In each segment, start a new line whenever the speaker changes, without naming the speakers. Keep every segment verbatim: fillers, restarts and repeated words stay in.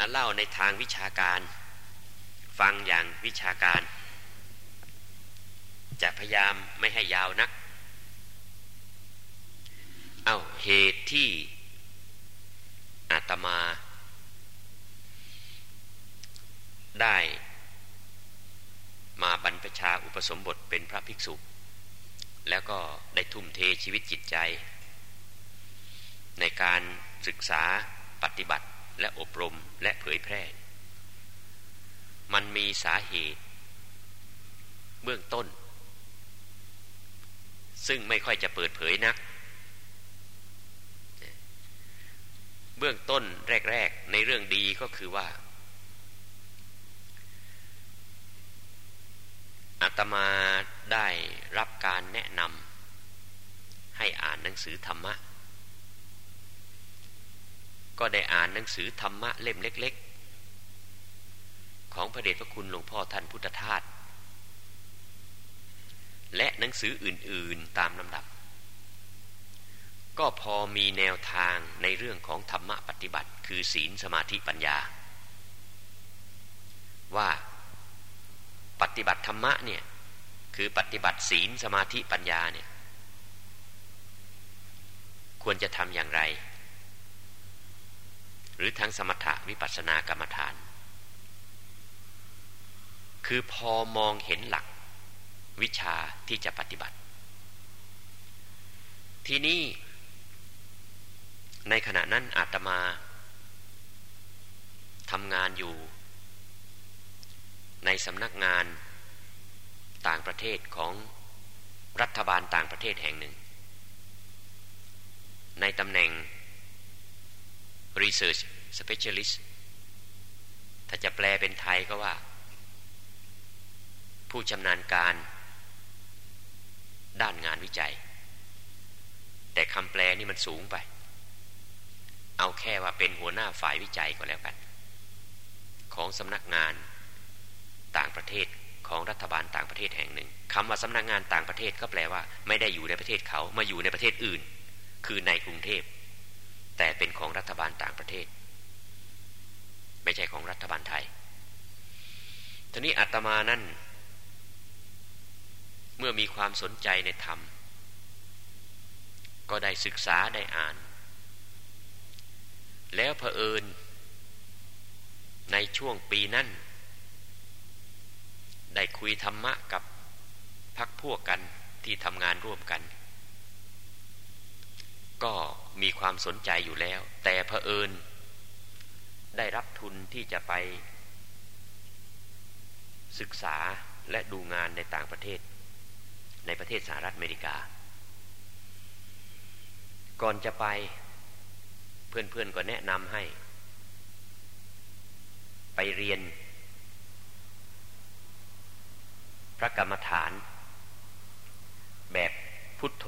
เล่าในทางวิชาการฟังอย่างวิชาการจะพยายามไม่ให้ยาวนักเอ้าเหตุที่อาตมาได้มาบรรพชาอุปสมบทเป็นพระภิกษุแล้วก็ได้ทุ่มเทชีวิตจิตใจในการศึกษาปฏิบัติและอบรมและเผยแพร่มันมีสาเหตุเบื้องต้นซึ่งไม่ค่อยจะเปิดเผยนักเบื้องต้นแรกๆในเรื่องดีก็คือว่าอาตมาได้รับการแนะนำให้อ่านหนังสือธรรมะก็ได้อ่านหนังสือธรรมะเล่มเล็กๆของพระเดชพระคุณหลวงพ่อท่านพุทธทาสและหนังสืออื่นๆตามลำดับก็พอมีแนวทางในเรื่องของธรรมะปฏิบัติคือศีลสมาธิปัญญาว่าปฏิบัติธรรมะเนี่ยคือปฏิบัติศีลสมาธิปัญญาเนี่ยควรจะทำอย่างไรหรือทั้งสมถะวิปัสสนากรรมฐานคือพอมองเห็นหลักวิชาที่จะปฏิบัติทีนี้ในขณะนั้นอาตมาทำงานอยู่ในสำนักงานต่างประเทศของรัฐบาลต่างประเทศแห่งหนึ่งในตำแหน่ง Research Specialist ถ้าจะแปลเป็นไทยก็ว่าผู้ชำนาญการด้านงานวิจัยแต่คำแปลนี่มันสูงไปเอาแค่ว่าเป็นหัวหน้าฝ่ายวิจัยก็แล้วกันของสำนักงานต่างประเทศของรัฐบาลต่างประเทศแห่งหนึ่งคำว่าสำนักงานต่างประเทศก็แปลว่าไม่ได้อยู่ในประเทศเขามาอยู่ในประเทศอื่นคือในกรุงเทพแต่เป็นของรัฐบาลต่างประเทศไม่ใช่ของรัฐบาลไทยทีนี้อาตมานั่นเมื่อมีความสนใจในธรรมก็ได้ศึกษาได้อ่านแล้วเผอิญในช่วงปีนั้นได้คุยธรรมะกับพรรคพวกกันที่ทำงานร่วมกันก็มีความสนใจอยู่แล้วแต่เผอิญได้รับทุนที่จะไปศึกษาและดูงานในต่างประเทศในประเทศสหรัฐอเมริกาก่อนจะไปเพื่อนๆก็แนะนำให้ไปเรียนพระกรรมฐานแบบพุทโธ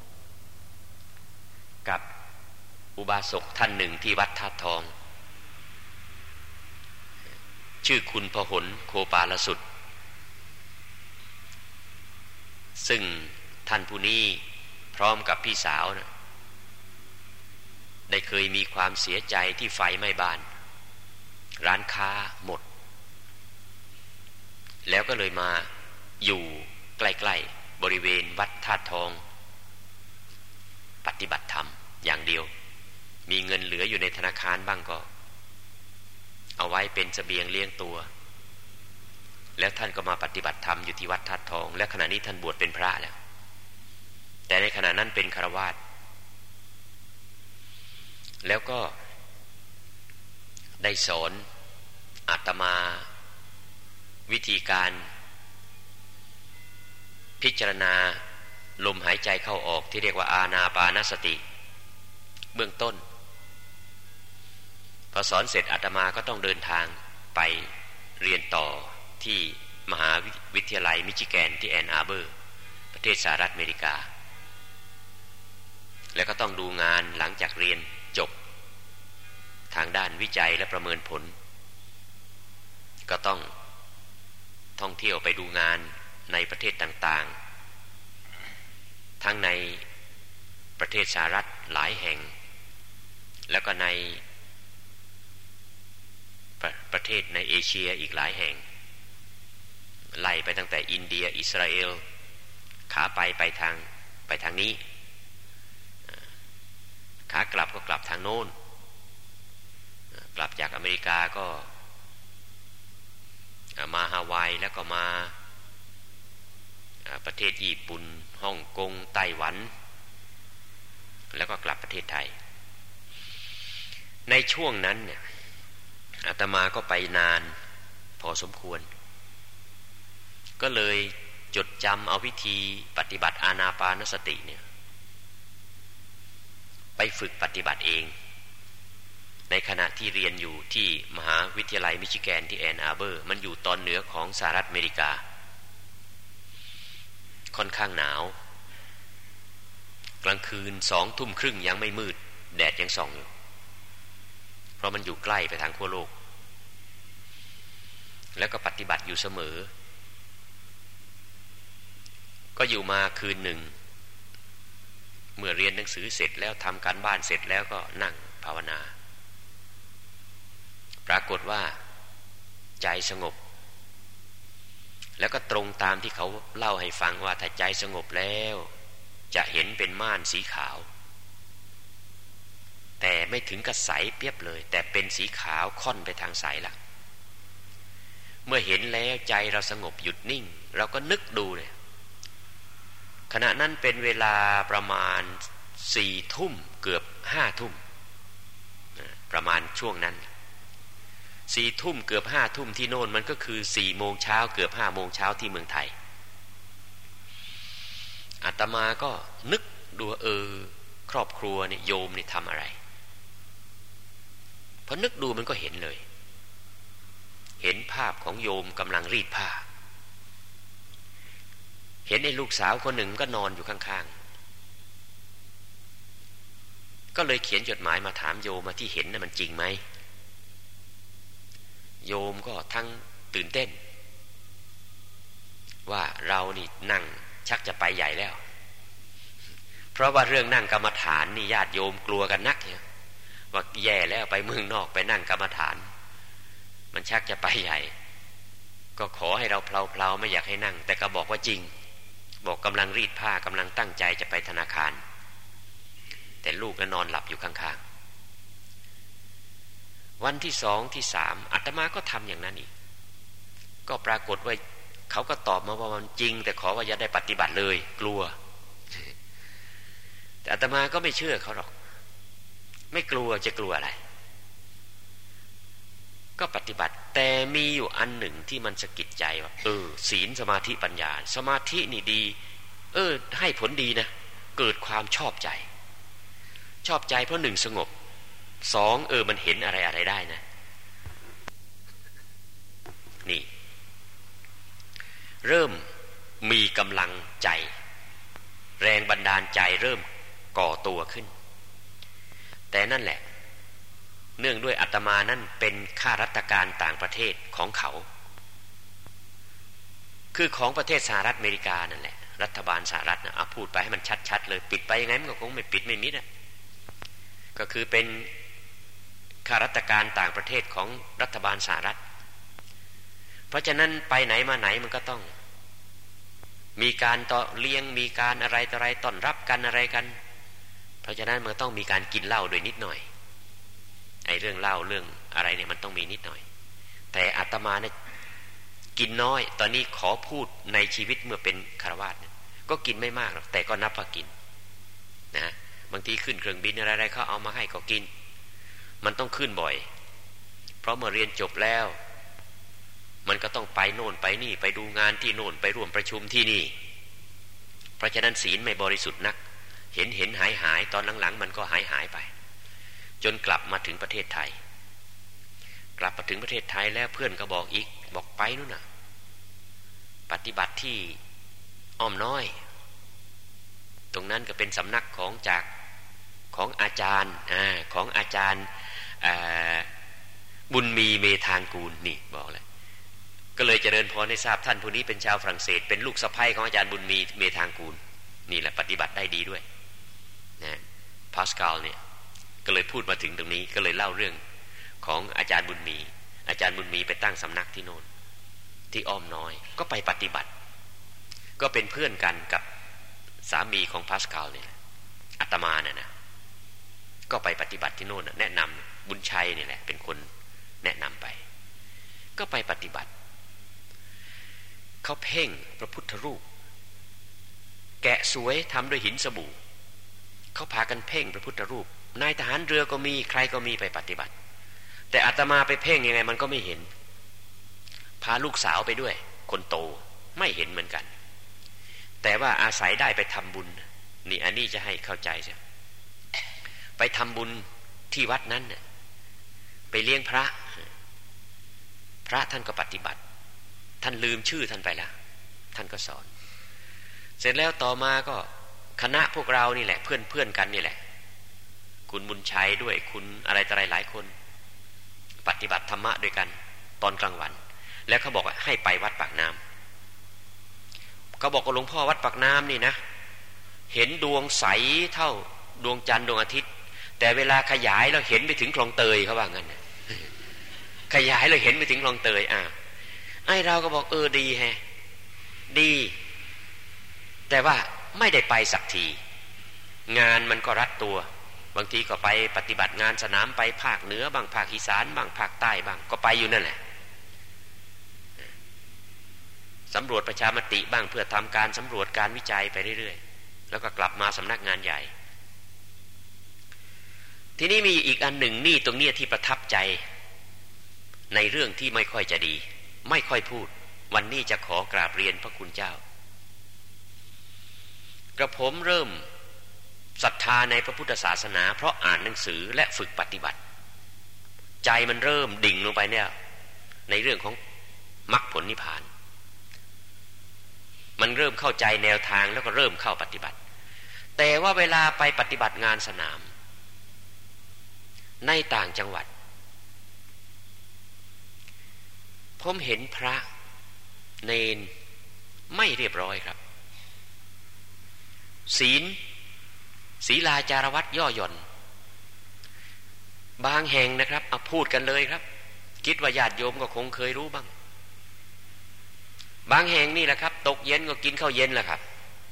กับอุบาสกท่านหนึ่งที่วัดธาตุทองชื่อคุณพหลโคปาลสุทธิ์ซึ่งท่านผู้นี้พร้อมกับพี่สาวนะได้เคยมีความเสียใจที่ไฟไหม้บ้านร้านค้าหมดแล้วก็เลยมาอยู่ใกล้ๆบริเวณวัดธาตุทองปฏิบัติธรรมอย่างเดียวมีเงินเหลืออยู่ในธนาคารบ้างก็เอาไว้เป็นเสบียงเลี้ยงตัวแล้วท่านก็มาปฏิบัติธรรมอยู่ที่วัดธาตุทองและขณะนี้ท่านบวชเป็นพระแล้วแต่ในขณะนั้นเป็นฆราวาสแล้วก็ได้สอนอาตมาวิธีการพิจารณาลมหายใจเข้าออกที่เรียกว่าอานาปานสติเบื้องต้นพอสอนเสร็จอาตมาก็ต้องเดินทางไปเรียนต่อที่มหาวิทยาลัยมิชิแกนที่แอนอาร์เบอร์ประเทศสหรัฐอเมริกาแล้วก็ต้องดูงานหลังจากเรียนจบทางด้านวิจัยและประเมินผลก็ต้องท่องเที่ยวไปดูงานในประเทศต่างๆทั้งในประเทศสหรัฐหลายแห่งแล้วก็ในเทศในเอเชียอีกหลายแห่งไล่ไปตั้งแต่อินเดียอิสราเอลขาไปไปทางไปทางนี้ขากลับก็กลับทางโน้นกลับจากอเมริกาก็มาฮาวายแล้วก็มาประเทศญี่ปุ่นฮ่องกงไต้หวันแล้วก็กลับประเทศไทยในช่วงนั้นเนี่ยอาตมาก็ไปนานพอสมควรก็เลยจดจำเอาวิธีปฏิบัติอานาปานสติเนี่ยไปฝึกปฏิบัติเองในขณะที่เรียนอยู่ที่มหาวิทยาลัยมิชิแกนที่แอนอาร์เบอร์มันอยู่ตอนเหนือของสหรัฐอเมริกาค่อนข้างหนาวกลางคืนสองทุ่มครึ่งยังไม่มืดแดดยังส่องอยู่เพราะมันอยู่ใกล้ไปทางขั้วโลกแล้วก็ปฏิบัติอยู่เสมอก็อยู่มาคืนหนึ่งเมื่อเรียนหนังสือเสร็จแล้วทำการบ้านเสร็จแล้วก็นั่งภาวนาปรากฏว่าใจสงบแล้วก็ตรงตามที่เขาเล่าให้ฟังว่าถ้าใจสงบแล้วจะเห็นเป็นม่านสีขาวแต่ไม่ถึงกับใสเปียบเลยแต่เป็นสีขาวค่อนไปทางใสละเมื่อเห็นแล้วใจเราสงบหยุดนิ่งเราก็นึกดูเลยขณะนั้นเป็นเวลาประมาณสี่ทุ่มเกือบห้าทุ่มประมาณช่วงนั้นสี่ทุ่มเกือบห้าทุ่มที่โน่นมันก็คือสี่โมงเช้าเกือบห้าโมงเช้าที่เมืองไทยอาตมาก็นึกดูเออครอบครัวเนี่ยโยมนี่ทำอะไรพอนึกดูมันก็เห็นเลยเห็นภาพของโยมกำลังรีดผ้าเห็นไอ้ลูกสาวคนหนึ่งก็นอนอยู่ข้างๆก็เลยเขียนจดหมายมาถามโยมมาที่เห็นน่ะมันจริงไหมโยมก็ทั้งตื่นเต้นว่าเรานี่นั่งชักจะไปใหญ่แล้วเพราะว่าเรื่องนั่งกรรมฐานนี่ญาติโยมกลัวกันนักเนี่ยว่าแย่แล้วไปเมืองนอกไปนั่งกรรมฐานมันชักจะไปใหญ่ก็ขอให้เราเพลาๆไม่อยากให้นั่งแต่ก็บอกว่าจริงบอกกำลังรีดผ้ากำลังตั้งใจจะไปธนาคารแต่ลูกก็นอนหลับอยู่ข้างๆวันที่สองที่สามอาตมาก็ทำอย่างนั้นอีกก็ปรากฏว่าเขาก็ตอบมาว่ามันจริงแต่ขอว่าอย่าได้ปฏิบัติเลยกลัวแต่อาตมาก็ไม่เชื่อเขาหรอกไม่กลัวจะกลัวอะไรก็ปฏิบัติแต่มีอยู่อันหนึ่งที่มันสะกิดใจว่าเออศีลสมาธิปัญญาสมาธินี่ดีเออให้ผลดีนะเกิดความชอบใจชอบใจเพราะหนึ่งสงบสองเออมันเห็นอะไรอะไรได้นะนี่เริ่มมีกำลังใจแรงบันดาลใจเริ่มก่อตัวขึ้นแต่นั่นแหละเนื่องด้วยอาตมานั่นเป็นข้าราชการต่างประเทศของเขาคือของประเทศสหรัฐอเมริกานั่นแหละรัฐบาลสหรัฐนะเอาพูดไปให้มันชัดๆเลยปิดไปยังไงมันก็คงไม่ปิดไม่มิดอ่ะก็คือเป็นข้าราชการต่างประเทศของรัฐบาลสหรัฐเพราะฉะนั้นไปไหนมาไหนมันก็ต้องมีการต่อเลี้ยงมีการอะไรต่ออะไรต้อนรับกันอะไรกันเพราะฉะนั้นมันต้องมีการกินเหล้าโดยนิดหน่อยไอ้เรื่องเหล้าเรื่องอะไรเนี่ยมันต้องมีนิดหน่อยแต่อาตมาเนี่ยกินน้อยตอนนี้ขอพูดในชีวิตเมื่อเป็นฆราวาสเนี่ยก็กินไม่มากหรอกแต่ก็นับว่ากินนะบางทีขึ้นเครื่องบินอะไรๆเขาเอามาให้ก็กินมันต้องขึ้นบ่อยเพราะเมื่อเรียนจบแล้วมันก็ต้องไปโน่นไปนี่ไปดูงานที่โน่นไปร่วมประชุมที่นี่เพราะฉะนั้นศีลไม่บริสุทธิ์นักเห็นเห็นหายหายตอนหลังๆมันก็หายหายไปจนกลับมาถึงประเทศไทยกลับมาถึงประเทศไทยแล้วเพื่อนก็บอกอีกบอกไปนู่นน่ะปฏิบัติที่อ้อมน้อยตรงนั้นก็เป็นสำนักของจากของอาจารย์อ่าของอาจารย์อ่าบุญมีเมธางกูลนี่บอกเลยก็เลยเจริญพรให้ทราบท่านผู้นี้เป็นชาวฝรั่งเศสเป็นลูกสะใภ้ของอาจารย์บุญมีเมธางกูลนี่แหละปฏิบัติได้ดีด้วยนะพาสคาลเนี่ยก็เลยพูดมาถึงตรงนี้ก็เลยเล่าเรื่องของอาจารย์บุญมีอาจารย์บุญมีไปตั้งสำนักที่โน่นที่อ้อมน้อยก็ไปปฏิบัติก็เป็นเพื่อนกันกับสามีของพาสคาลเนี่ยอาตมาเนี่ยนะก็ไปปฏิบัติที่โน่นแนะนำบุญชัยนี่แหละเป็นคนแนะนำไปก็ไปปฏิบัติเขาเพ่งพระพุทธรูปแกะสวยทำด้วยหินสบู่เขาพากันเพ่งพระพุทธรูปนายทหารเรือก็มีใครก็มีไปปฏิบัติแต่อาตมาไปเพ่งยังไงมันก็ไม่เห็นพาลูกสาวไปด้วยคนโตไม่เห็นเหมือนกันแต่ว่าอาศัยได้ไปทำบุญนี่อันนี้จะให้เข้าใจใช่ไปทำบุญที่วัดนั้นเนี่ยไปเลี้ยงพระพระท่านก็ปฏิบัติท่านลืมชื่อท่านไปแล้วท่านก็สอนเสร็จแล้วต่อมาก็คณะพวกเรานี่แหละเพื่อนเพื่อนกันนี่แหละคุณบุญชัยด้วยคุณอะไรต่ออะไรหลายคนปฏิบัติธรรมะด้วยกันตอนกลางวันแล้วเขาบอกว่าให้ไปวัดปากน้ำเขาบอกกับหลวงพ่อวัดปากน้ำนี่นะเห็นดวงใสเท่าดวงจันทร์ดวงอาทิตย์แต่เวลาขยายเราเห็นไปถึงคลองเตยเขาว่างั้นขยายเราเห็นไปถึงคลองเตยอ่ะไอ้เราก็บอกเออดีแฮะดีแต่ว่าไม่ได้ไปสักทีงานมันก็รัดตัวบางทีก็ไปปฏิบัติงานสนามไปภาคเหนือบ้างภาคอีสานบ้างภาคใต้บ้างก็ไปอยู่นั่นแหละสำรวจประชามติบ้างเพื่อทำการสำรวจการวิจัยไปเรื่อยๆแล้วก็กลับมาสำนักงานใหญ่ทีนี้มีอีกอันหนึ่งนี่ตรงนี้ที่ประทับใจในเรื่องที่ไม่ค่อยจะดีไม่ค่อยพูดวันนี้จะขอกราบเรียนพระคุณเจ้ากระผมเริ่มศรัทธาในพระพุทธศาสนาเพราะอ่านหนังสือและฝึกปฏิบัติใจมันเริ่มดิ่งลงไปเนี่ยในเรื่องของมรรคผลนิพพานมันเริ่มเข้าใจแนวทางแล้วก็เริ่มเข้าปฏิบัติแต่ว่าเวลาไปปฏิบัติงานสนามในต่างจังหวัดผมเห็นพระเนนไม่เรียบร้อยครับศีลศีลาจารวัตย่อหย่อนบางแห่งนะครับเอาพูดกันเลยครับคิดว่าญาติโยมก็คงเคยรู้บ้างบางแห่งนี่แหละครับตกเย็นก็กินข้าวเย็นแหละครับ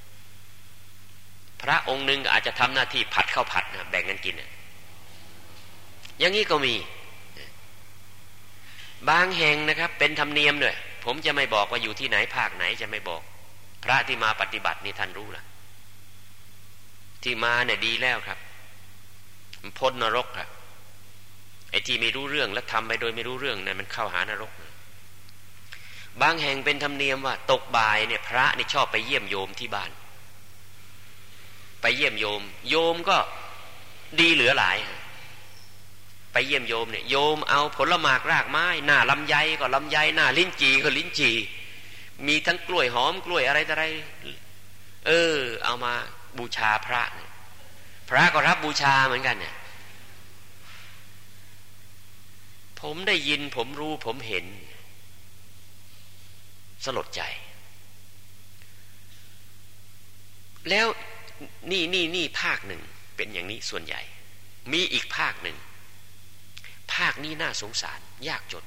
พระองค์หนึ่งอาจจะทำหน้าที่ผัดข้าวผัดนะแบ่งกันกินอย่างนี้ก็มีบางแห่งนะครับเป็นธรรมเนียมด้วยผมจะไม่บอกว่าอยู่ที่ไหนภาคไหนจะไม่บอกพระที่มาปฏิบัตินี่ท่านรู้ละที่มาเนี่ยดีแล้วครับพ้นนรกครับไอ้ที่ไม่รู้เรื่องแล้วทำไปโดยไม่รู้เรื่องเนี่ยมันเข้าหานรกบางแห่งเป็นธรรมเนียมว่าตกบ่ายเนี่ยพระนี่ชอบไปเยี่ยมโยมที่บ้านไปเยี่ยมโยมโยมก็ดีเหลือหลายไปเยี่ยมโยมเนี่ยโยมเอาผลหมากรากไม้หน้าลำไยก็ลำไยหน้าลิ้นจี่ก็ลิ้นจี่มีทั้งกล้วยหอมกล้วยอะไรต่ออะไรเออเอามาบูชาพระพระก็รับบูชาเหมือนกันเนี่ยผมได้ยินผมรู้ผมเห็นสลดใจแล้วนี่นี่นี่ภาคหนึ่งเป็นอย่างนี้ส่วนใหญ่มีอีกภาคหนึ่งภาคนี้น่าสงสารยากจน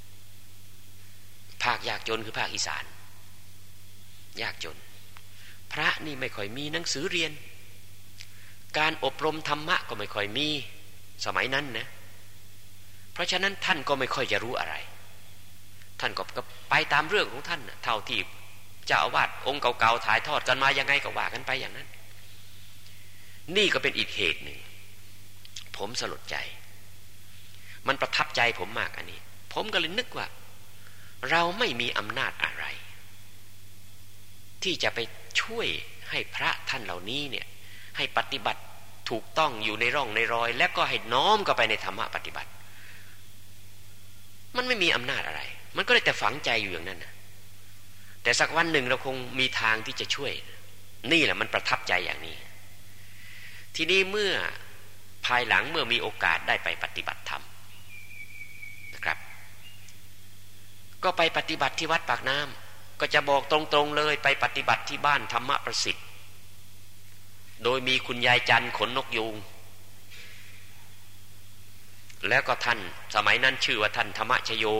ภาคยากจนคือภาคอีสานยากจนพระนี่ไม่ค่อยมีหนังสือเรียนการอบรมธรรมะก็ไม่ค่อยมีสมัยนั้นนะเพราะฉะนั้นท่านก็ไม่ค่อยจะรู้อะไรท่านก็ไปตามเรื่องของท่านนะเท่าที่เจ้าอาวาสองค์เก่าๆถ่ายทอดกันมายังไงก็ว่ากันไปอย่างนั้นนี่ก็เป็นอีกเหตุหนึ่งผมสลดใจมันประทับใจผมมากอันนี้ผมก็เลยนึกว่าเราไม่มีอำนาจอะไรที่จะไปช่วยให้พระท่านเหล่านี้เนี่ยให้ปฏิบัติถูกต้องอยู่ในร่องในรอยและก็ให้น้อมเข้าไปในธรรมะปฏิบัติมันไม่มีอำนาจอะไรมันก็เลยแต่ฝังใจอยู่อย่างนั้นนะแต่สักวันหนึ่งเราคงมีทางที่จะช่วยนี่แหละมันประทับใจอย่างนี้ทีนี้เมื่อภายหลังเมื่อมีโอกาสได้ไปปฏิบัติธรรมนะครับก็ไปปฏิบัติที่วัดปากน้ำก็จะบอกตรงๆเลยไปปฏิบัติที่บ้านธรรมประสิทธิ์โดยมีคุณยายจันขนนกยูงแล้วก็ท่านสมัยนั้นชื่อว่าท่านธรรมชโย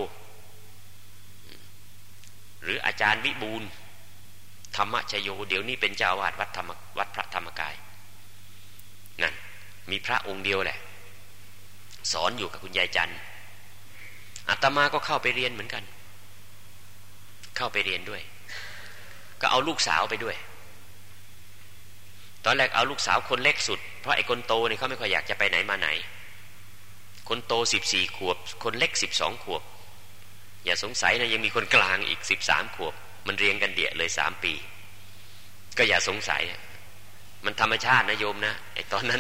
หรืออาจารย์วิบูลย์ธรรมชโยเดี๋ยวนี้เป็นเจ้าอาวาสวัดธรรมวัดพระธรรมกายนั่นมีพระองค์เดียวแหละสอนอยู่กับคุณยายจันทร์อาตมาก็เข้าไปเรียนเหมือนกันเข้าไปเรียนด้วยก็เอาลูกสาวไปด้วยตอนแรกเอาลูกสาวคนเล็กสุดเพราะไอ้คนโตเนี่ยเขาไม่ค่อยอยากจะไปไหนมาไหนคนโตสิบสี่ขวบคนเล็กสิบสองขวบอย่าสงสัยนะยังมีคนกลางอีกสิบสามขวบมันเรียงกันเดี่ยเลยสามปีก็อย่าสงสัยมันธรรมชาตินะโยมนะไอ้ตอนนั้น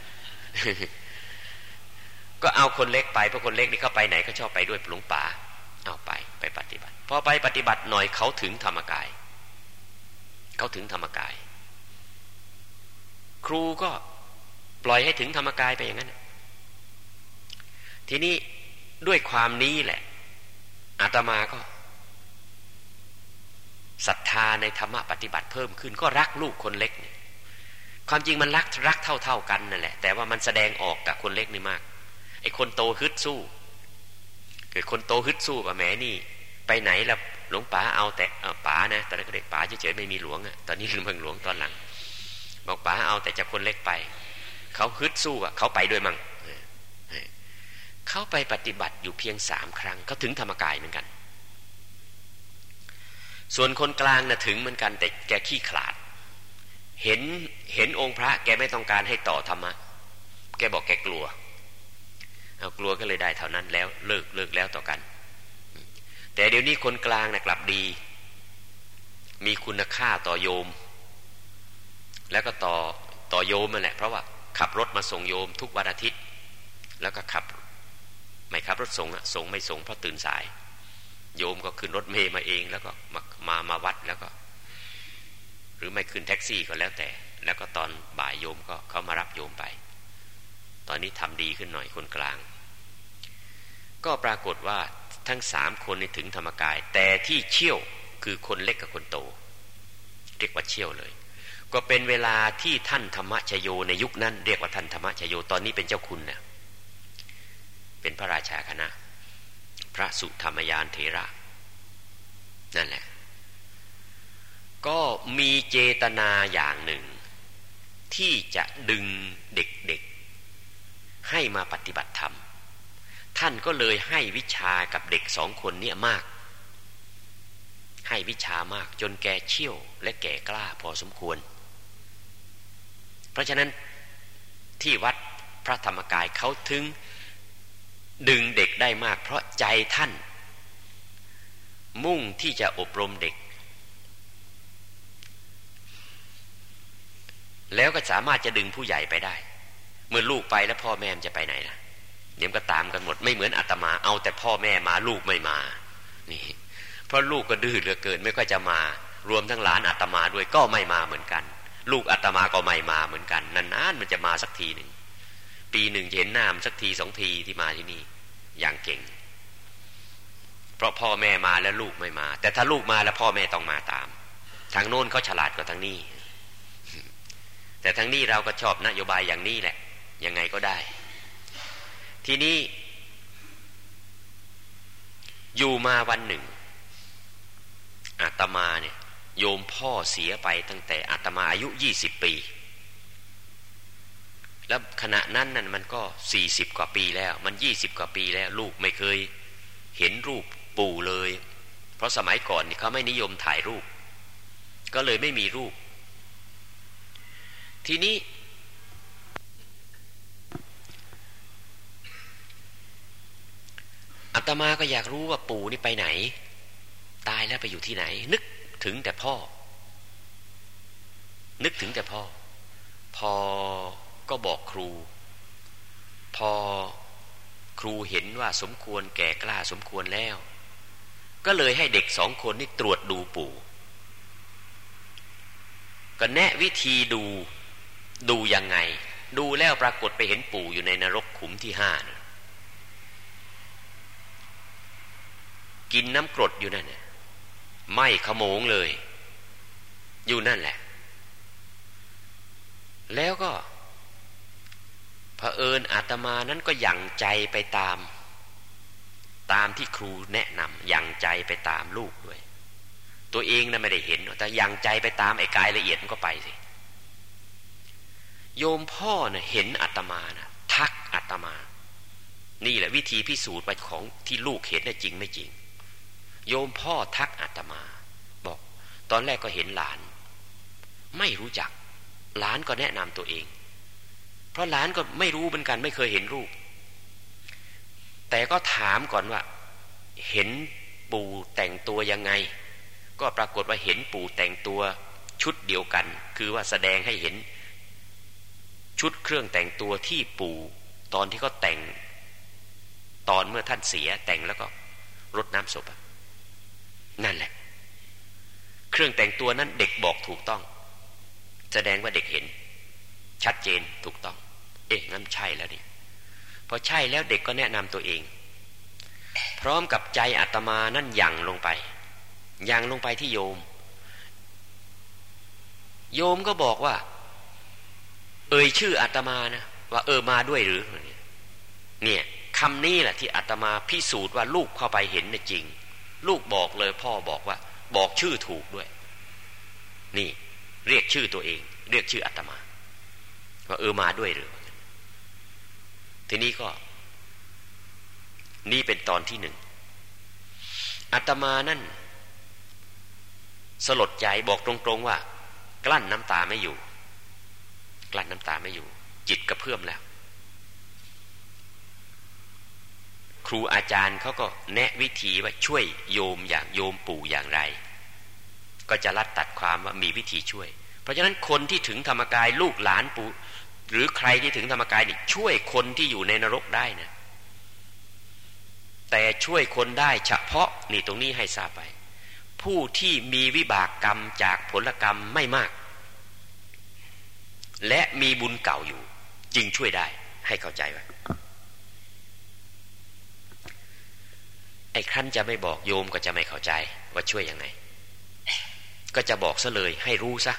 ก็เอาคนเล็กไปเพราะคนเล็กนี่เขาไปไหนก็ชอบไปด้วยหลวงป่าเอาไปไปปฏิบัติพอไปปฏิบัติหน่อยเขาถึงธรรมกายเขาถึงธรรมกายครูก็ปล่อยให้ถึงธรรมกายไปอย่างนั้นทีนี้ด้วยความนี้แหละอาตมาก็ศรัทธาในธรรมะปฏิบัติเพิ่มขึ้นก็รักลูกคนเล็กเนี่ยความจริงมันรักรักเท่าๆกันนั่นแหละแต่ว่ามันแสดงออกกับคนเล็กนี่มากไอ้คนโตฮึดสู้เกิดคนโตฮึดสู้กับแหมนี่ไปไหนล่ะหลวงป๋าเอาแต่ป๋านะตอนนั้นก็เด็กป๋าเฉยๆไม่มีหลวงอ่ะตอนนี้เมืองหลวงตอนหลังบอกป๋าเอาแต่จะคนเล็กไปเขาฮึดสู้อ่ะเขาไปด้วยมั่งเขาไปปฏิบัติอยู่เพียงสามครั้งเขาถึงธรรมกายเหมือนกันส่วนคนกลางน่ะถึงเหมือนกันแต่แกขี้ขลาดเห็นเห็นองค์พระแกไม่ต้องการให้ต่อธรรมะแกบอกแกกลัวเอากลัวก็เลยได้เท่านั้นแล้วเลิกเลิกแล้วต่อกันแต่เดี๋ยวนี้คนกลางน่ะกลับดีมีคุณค่าต่อโยมแล้วก็ต่อต่อโยมนั่นแหละเพราะว่าขับรถมาส่งโยมทุกวันอาทิตย์แล้วก็ขับไม่ขับรถส่งอะส่งไม่ส่งเพราะตื่นสายโยมก็ขึ้นรถเมล์มาเองแล้วก็มามามาวัดแล้วก็หรือไม่ขึ้นแท็กซี่ก็แล้วแต่แล้วก็ตอนบ่ายโยมก็เขามารับโยมไปตอนนี้ทำดีขึ้นหน่อยคนกลางก็ปรากฏว่าทั้งสามคนนี่ถึงธรรมกายแต่ที่เชี่ยวคือคนเล็กกับคนโตเรียกว่าเชี่ยวเลยก็เป็นเวลาที่ท่านธรรมชโยในยุคนั้นเรียกว่าท่านธรรมชโยตอนนี้เป็นเจ้าคุณนะเป็นพระราชาคณะพระสุธรรมยานเถระนั่นแหละก็มีเจตนาอย่างหนึ่งที่จะดึงเด็กๆให้มาปฏิบัติธรรมท่านก็เลยให้วิชากับเด็กสองคนนี้มากให้วิชามากจนแกเชี่ยวและแก่กล้าพอสมควรเพราะฉะนั้นที่วัดพระธรรมกายเขาถึงดึงเด็กได้มากเพราะใจท่านมุ่งที่จะอบรมเด็กแล้วก็สามารถจะดึงผู้ใหญ่ไปได้เมื่อลูกไปแล้วพ่อแม่จะไปไหนล่ะเดี๋ยวก็ตามกันหมดไม่เหมือนอาตมาเอาแต่พ่อแม่มาลูกไม่มานี่เพราะลูกก็ดื้อเหลือเกินไม่ค่อยจะมารวมทั้งหลานอาตมาด้วยก็ไม่มาเหมือนกันลูกอาตมาก็ไม่มาเหมือนกันนานๆมันจะมาสักทีหนึ่งปีหนึ่งเห็นหน้ามันสักทีสองทีที่มาที่นี่อย่างเก่งเพราะพ่อแม่มาแล้วลูกไม่มาแต่ถ้าลูกมาแล้วพ่อแม่ต้องมาตามทางโน้นเขาฉลาดกว่าทางนี้แต่ทางนี้เราก็ชอบนโยบายอย่างนี้แหละยังไงก็ได้ทีนี้อยู่มาวันหนึ่งอาตมาเนี่ยโยมพ่อเสียไปตั้งแต่อาตมาอายุยี่สิบปีแล้วขณะนั้นนั่นมันก็สี่สิบกว่าปีแล้วมันยี่สิบกว่าปีแล้วลูกไม่เคยเห็นรูปปู่เลยเพราะสมัยก่อนนี่เขาไม่นิยมถ่ายรูปก็เลยไม่มีรูปทีนี้อาตมาก็อยากรู้ว่าปู่นี่ไปไหนตายแล้วไปอยู่ที่ไหนนึกถึงแต่พ่อนึกถึงแต่พ่อพอก็บอกครูพอครูเห็นว่าสมควรแก่กล้าสมควรแล้วก็เลยให้เด็กสองคนนี่ตรวจดูปู่ก็แนะวิธีดูดูยังไงดูแล้วปรากฏไปเห็นปู่อยู่ในนรกขุมที่ห้านะกินน้ำกรดอยู่นั่นน่ะไหม้ขโมงเลยอยู่นั่นแหละแล้วก็พเผอิญอาตมานั้นก็หยั่งใจไปตามตามที่ครูแนะนำหยั่งใจไปตามลูกด้วยตัวเองน่ะไม่ได้เห็นแต่หยั่งใจไปตามไอ้กายละเอียดมันก็ไปสิโยมพ่อน่ะเห็นอาตมานะทักอาตมานี่แหละวิธีพิสูจน์ว่าของที่ลูกเห็นน่ะจริงไม่จริงโยมพ่อทักอาตมาบอกตอนแรกก็เห็นหลานไม่รู้จักหลานก็แนะนำตัวเองเพราะหลานก็ไม่รู้เหมือนกันไม่เคยเห็นรูปแต่ก็ถามก่อนว่าเห็นปู่แต่งตัวยังไงก็ปรากฏว่าเห็นปู่แต่งตัวชุดเดียวกันคือว่าแสดงให้เห็นชุดเครื่องแต่งตัวที่ปู่ตอนที่เขาแต่งตอนเมื่อท่านเสียแต่งแล้วก็รดน้ำศพนั่นแหละเครื่องแต่งตัวนั้นเด็กบอกถูกต้องแสดงว่าเด็กเห็นชัดเจนถูกต้องเอ๊ะงั้นใช่แล้วนี่พอใช่แล้วเด็กก็แนะนำตัวเองพร้อมกับใจอาตมานั่นยั่งลงไปยั่งลงไปที่โยมโยมก็บอกว่าเอ่ยชื่ออาตมานะว่าเออมาด้วยหรือเนี่ยคำนี้แหละที่อาตมาพิสูจน์ว่าลูกเข้าไปเห็นน่ะจริงลูกบอกเลยพ่อบอกว่าบอกชื่อถูกด้วยนี่เรียกชื่อตัวเองเรียกชื่ออาตมาว่าเออมาด้วยหรือทีนี้ก็นี่เป็นตอนที่หนึ่งอาตมานั่นสลดใจบอกตรงๆว่ากลั้นน้ำตาไม่อยู่กลั้นน้ำตาไม่อยู่จิตกระเพื่อมแล้วครูอาจารย์เขาก็แนะวิธีว่าช่วยโยมอย่างโยมปู่อย่างไรก็จะรัดตัดความว่ามีวิธีช่วยเพราะฉะนั้นคนที่ถึงธรรมกายลูกหลานปู่หรือใครที่ถึงธรรมกายนี่ช่วยคนที่อยู่ในนรกได้นะแต่ช่วยคนได้เฉพาะนี่ตรงนี้ให้ทราบไปผู้ที่มีวิบากกรรมจากผลกรรมไม่มากและมีบุญเก่าอยู่จึงช่วยได้ให้เข้าใจไว้ไอ้ครั้นจะไม่บอกโยมก็จะไม่เข้าใจว่าช่วยยังไงก็จะบอกซะเลยให้รู้ซะ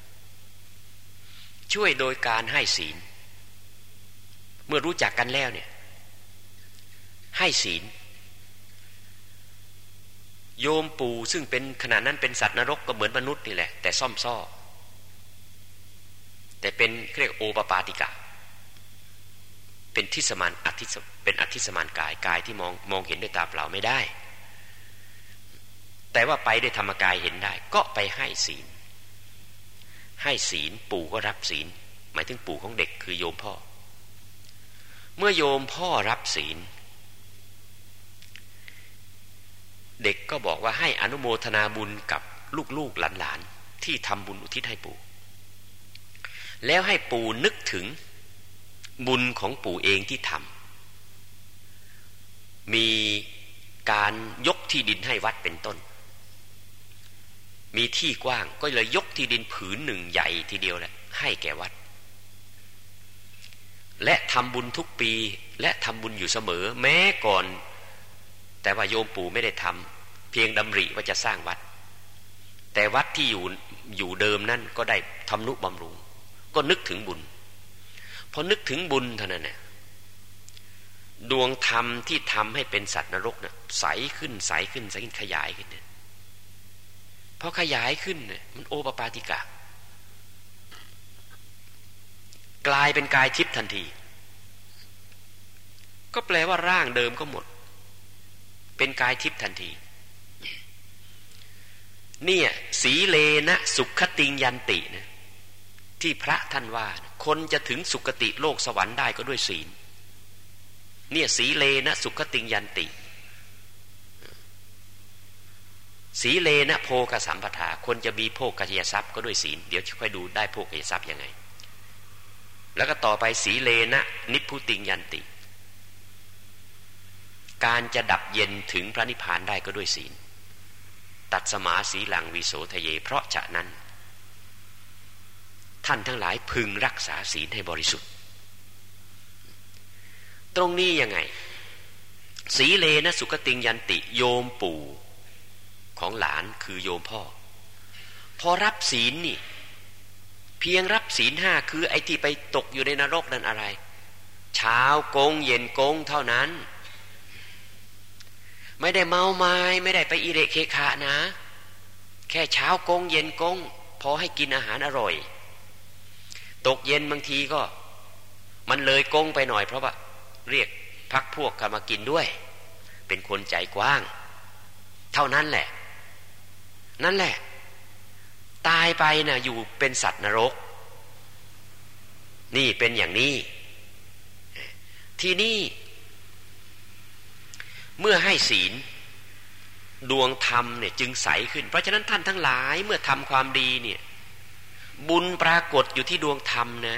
ช่วยโดยการให้ศีลเมื่อรู้จักกันแล้วเนี่ยให้ศีลโยมปู่ซึ่งเป็นขณะนั้นเป็นสัตว์นรกก็เหมือนมนุษย์นี่แหละแต่ซ่อมซ่อแต่เป็นเรียกโอปปาติกะเป็นทิสมานอธิสเป็นอธิสมานกายกายที่มองมองเห็นด้วยตาเปล่าไม่ได้แต่ว่าไปด้วยธรรมกายเห็นได้ก็ไปให้ศีลให้ศีลปู่ก็รับศีลหมายถึงปู่ของเด็กคือโยมพ่อเมื่อโยมพ่อรับศีลเด็กก็บอกว่าให้อนุโมทนาบุญกับลูกๆหลานๆที่ทำบุญอุทิศให้ปู่แล้วให้ปู่นึกถึงบุญของปู่เองที่ทำมีการยกที่ดินให้วัดเป็นต้นมีที่กว้างก็เลยยกที่ดินผืนหนึ่งใหญ่ทีเดียวแหละให้แก่วัดและทำบุญทุกปีและทำบุญอยู่เสมอแม้ก่อนแต่ว่าโยมปู่ไม่ได้ทำเพียงดำริว่าจะสร้างวัดแต่วัดที่อยู่อยู่เดิมนั่นก็ได้ทำนุบำรุงก็นึกถึงบุญพอนึกถึงบุญเท่านั้นเนี่ยดวงธรรมที่ทำให้เป็นสัตว์นรกเนี่ยใสขึ้นใสขึ้นใสขึ้นขยายขึ้นเนี่ยพอขยายขึ้นเนี่ยมันโอปปาติกะกลายเป็นกายทิพย์ทันทีก็แปลว่าร่างเดิมก็หมดเป็นกายทิพย์ทันทีเนี่ยสีเลนะสุขติงยันตินะที่พระท่านว่าคนจะถึงสุคติโลกสวรรค์ได้ก็ด้วยศีลเนี่ยสีเลนะสุขติงยันติสีเลนะโภคสัมปทาคนจะมีโภคกัจจยทรัพย์ก็ด้วยศีลเดี๋ยวค่อยดูได้โภคกัจจยทรัพย์ยังไงแล้วก็ต่อไปสีเลนะนิพพุติงยันติการจะดับเย็นถึงพระนิพพานได้ก็ด้วยศีลตัดสมาสีหลังวิโสทะเยเพราะฉะนั้นท่านทั้งหลายพึงรักษาศีลให้บริสุทธิ์ตรงนี้ยังไงสีเลนะสุขติงยันติโยมปู่ของหลานคือโยมพ่อพอรับศีลนี่เพียงรับศีลห้าคือไอ้ที่ไปตกอยู่ในนรกนั่นอะไรเช้ากงเย็นกงเท่านั้นไม่ได้เมาไม้ไม่ได้ไปอิเรเคคะนะแค่เช้ากงเย็นกงพอให้กินอาหารอร่อยตกเย็นบางทีก็มันเลยกงไปหน่อยเพราะว่าเรียกพักพวกกันมากินด้วยเป็นคนใจกว้างเท่านั้นแหละนั่นแหละตายไปนะอยู่เป็นสัตว์นรกนี่เป็นอย่างนี้ทีนี้เมื่อให้ศีลดวงธรรมเนี่ยจึงใสขึ้นเพราะฉะนั้นท่านทั้งหลายเมื่อทำความดีเนี่ยบุญปรากฏอยู่ที่ดวงธรรมนะ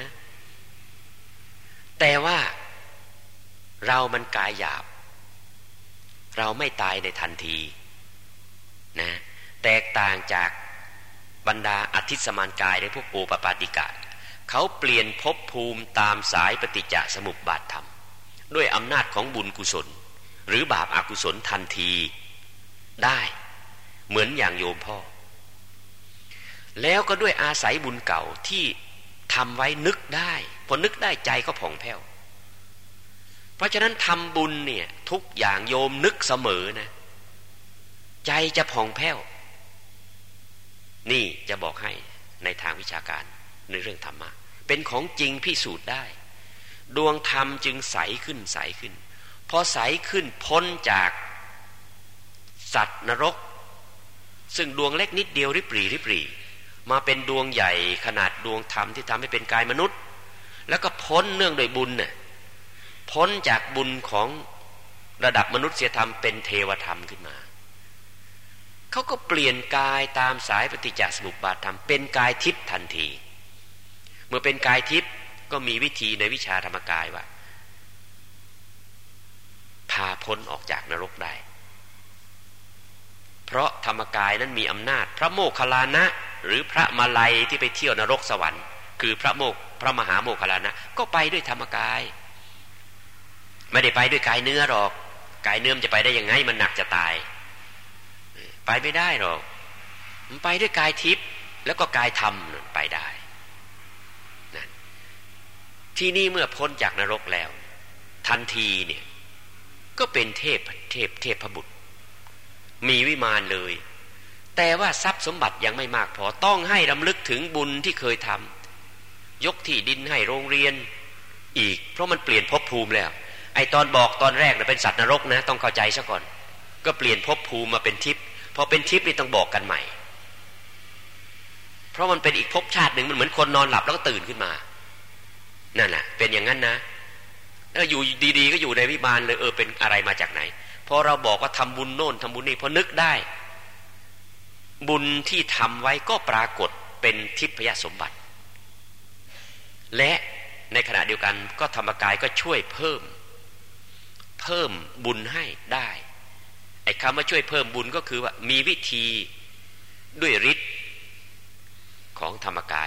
แต่ว่าเรามันกายหยาบเราไม่ตายในทันทีนะแตกต่างจากบรรดาอธิสมานกายในพวกโอปปาติกะเขาเปลี่ยนภพภูมิตามสายปฏิจจสมุปบาทธรรมด้วยอำนาจของบุญกุศลหรือบาปอกุศลทันทีได้เหมือนอย่างโยมพ่อแล้วก็ด้วยอาศัยบุญเก่าที่ทำไว้นึกได้พอนึกได้ใจก็ผ่องแผ้วเพราะฉะนั้นทำบุญเนี่ยทุกอย่างโยมนึกเสมอนะใจจะผ่องแผ้วนี่จะบอกให้ในทางวิชาการในเรื่องธรรมะเป็นของจริงพิสูจน์ได้ดวงธรรมจึงใสขึ้นใสขึ้นพอใสขึ้นพ้นจากสัตว์นรกซึ่งดวงเล็กนิดเดียวริบหรี่ริบหรี่มาเป็นดวงใหญ่ขนาดดวงธรรมที่ทำให้เป็นกายมนุษย์แล้วก็พ้นเนื่องโดยบุญน่ะพ้นจากบุญของระดับมนุษยธรรมเป็นเทวธรรมขึ้นมาเขาก็เปลี่ยนกายตามสายปฏิจจสมุปบาทธรรมเป็นกายทิพย์ทันทีเมื่อเป็นกายทิพย์ก็มีวิธีในวิชาธรรมกายว่าพาพ้นออกจากนรกได้เพราะธรรมกายนั้นมีอำนาจพระโมคคัลลานะหรือพระมาลัยที่ไปเที่ยวนรกสวรรค์คือพระโมกพระมหาโมคคัลลานะก็ไปด้วยธรรมกายไม่ได้ไปด้วยกายเนื้อหรอกกายเนื้อมันจะไปได้ยังไงมันหนักจะตายไปไม่ได้หรอกมันไปด้วยกายทิพย์แล้วก็กายธรรมไปได้นะที่นี่เมื่อพ้นจากนรกแล้วทันทีเนี่ยก็เป็นเทพเทพเทพบุตรมีวิมานเลยแต่ว่าทรัพย์สมบัติยังไม่มากพอต้องให้รำลึกถึงบุญที่เคยทำยกที่ดินให้โรงเรียนอีกเพราะมันเปลี่ยนภพภูมิแล้วไอตอนบอกตอนแรกเนี่ยเป็นสัตว์นรกนะต้องเข้าใจซะก่อนก็เปลี่ยนภพภูมิมาเป็นทิพย์พอเป็นทิพย์นี่ต้องบอกกันใหม่เพราะมันเป็นอีกภพชาติหนึ่งมันเหมือนคนนอนหลับแล้วก็ตื่นขึ้นมานั่นแหละเป็นอย่างนั้นนะเอออยู่ดีๆก็อยู่ในวิมานเลยเออเป็นอะไรมาจากไหนพอเราบอกว่าทำบุญโน่นทำบุญนี่พอนึกได้บุญที่ทำไว้ก็ปรากฏเป็นทิพยสมบัติและในขณะเดียวกันก็ธรรมกายก็ช่วยเพิ่มเพิ่มบุญให้ได้ไอ้คำว่าช่วยเพิ่มบุญก็คือว่ามีวิธีด้วยฤทธิ์ของธรรมกาย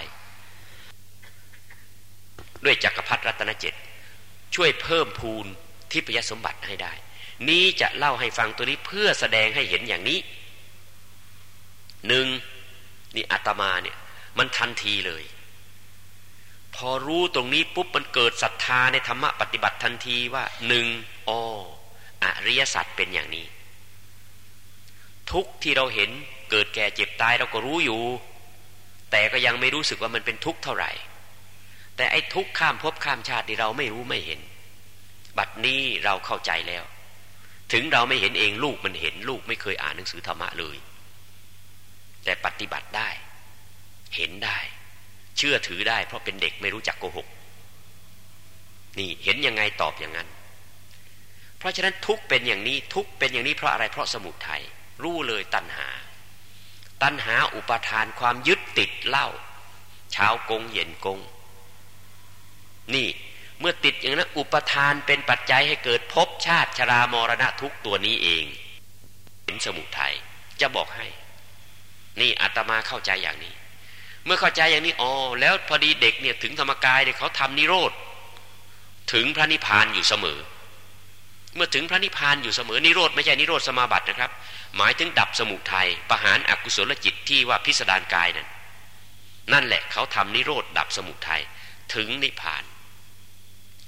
ด้วยจักรพรรดิรัตนเจ็ดช่วยเพิ่มพูนทิพยสมบัติให้ได้นี้จะเล่าให้ฟังตัวนี้เพื่อแสดงให้เห็นอย่างนี้หนึ่งนี่อาตมาเนี่ยมันทันทีเลยพอรู้ตรงนี้ปุ๊บมันเกิดศรัทธาในธรรมะปฏิบัติทันทีว่าหนึ่งอ๋ออริยสัจเป็นอย่างนี้ทุกที่เราเห็นเกิดแก่เจ็บตายเราก็รู้อยู่แต่ก็ยังไม่รู้สึกว่ามันเป็นทุกข์เท่าไหร่แต่ไอ้ทุกข์ข้ามภพข้ามชาติที่เราไม่รู้ไม่เห็นบัดนี้เราเข้าใจแล้วถึงเราไม่เห็นเองลูกมันเห็นลูกไม่เคยอ่านหนังสือธรรมะเลยแต่ปฏิบัติได้เห็นได้เชื่อถือได้เพราะเป็นเด็กไม่รู้จักโกหกนี่เห็นยังไงตอบอย่างนั้นเพราะฉะนั้นทุกเป็นอย่างนี้ทุกเป็นอย่างนี้เพราะอะไรเพราะสมุทัยรู้เลยตัณหาตัณหาอุปาทานความยึดติดเหล้าเช้ากงเย็นกงนี่เมื่อติดอย่างนั้นอุปทานเป็นปัจจัยให้เกิดภพชาติชรามรณะทุกตัวนี้เองเป็นสมุทัยจะบอกให้นี่อาตมาเข้าใจอย่างนี้เมื่อเข้าใจอย่างนี้อ๋อแล้วพอดีเด็กเนี่ยถึงธรรมกายเนี่ยเขาทำนิโรธถึงพระนิพพานอยู่เสมอเมื่อถึงพระนิพพานอยู่เสมอนิโรธไม่ใช่นิโรธสมาบัตินะครับหมายถึงดับสมุทัยประหารอกุศลจิตที่ว่าพิสดารกายนั่นนั่นแหละเขาทำนิโรธดับสมุทัยถึงนิพพาน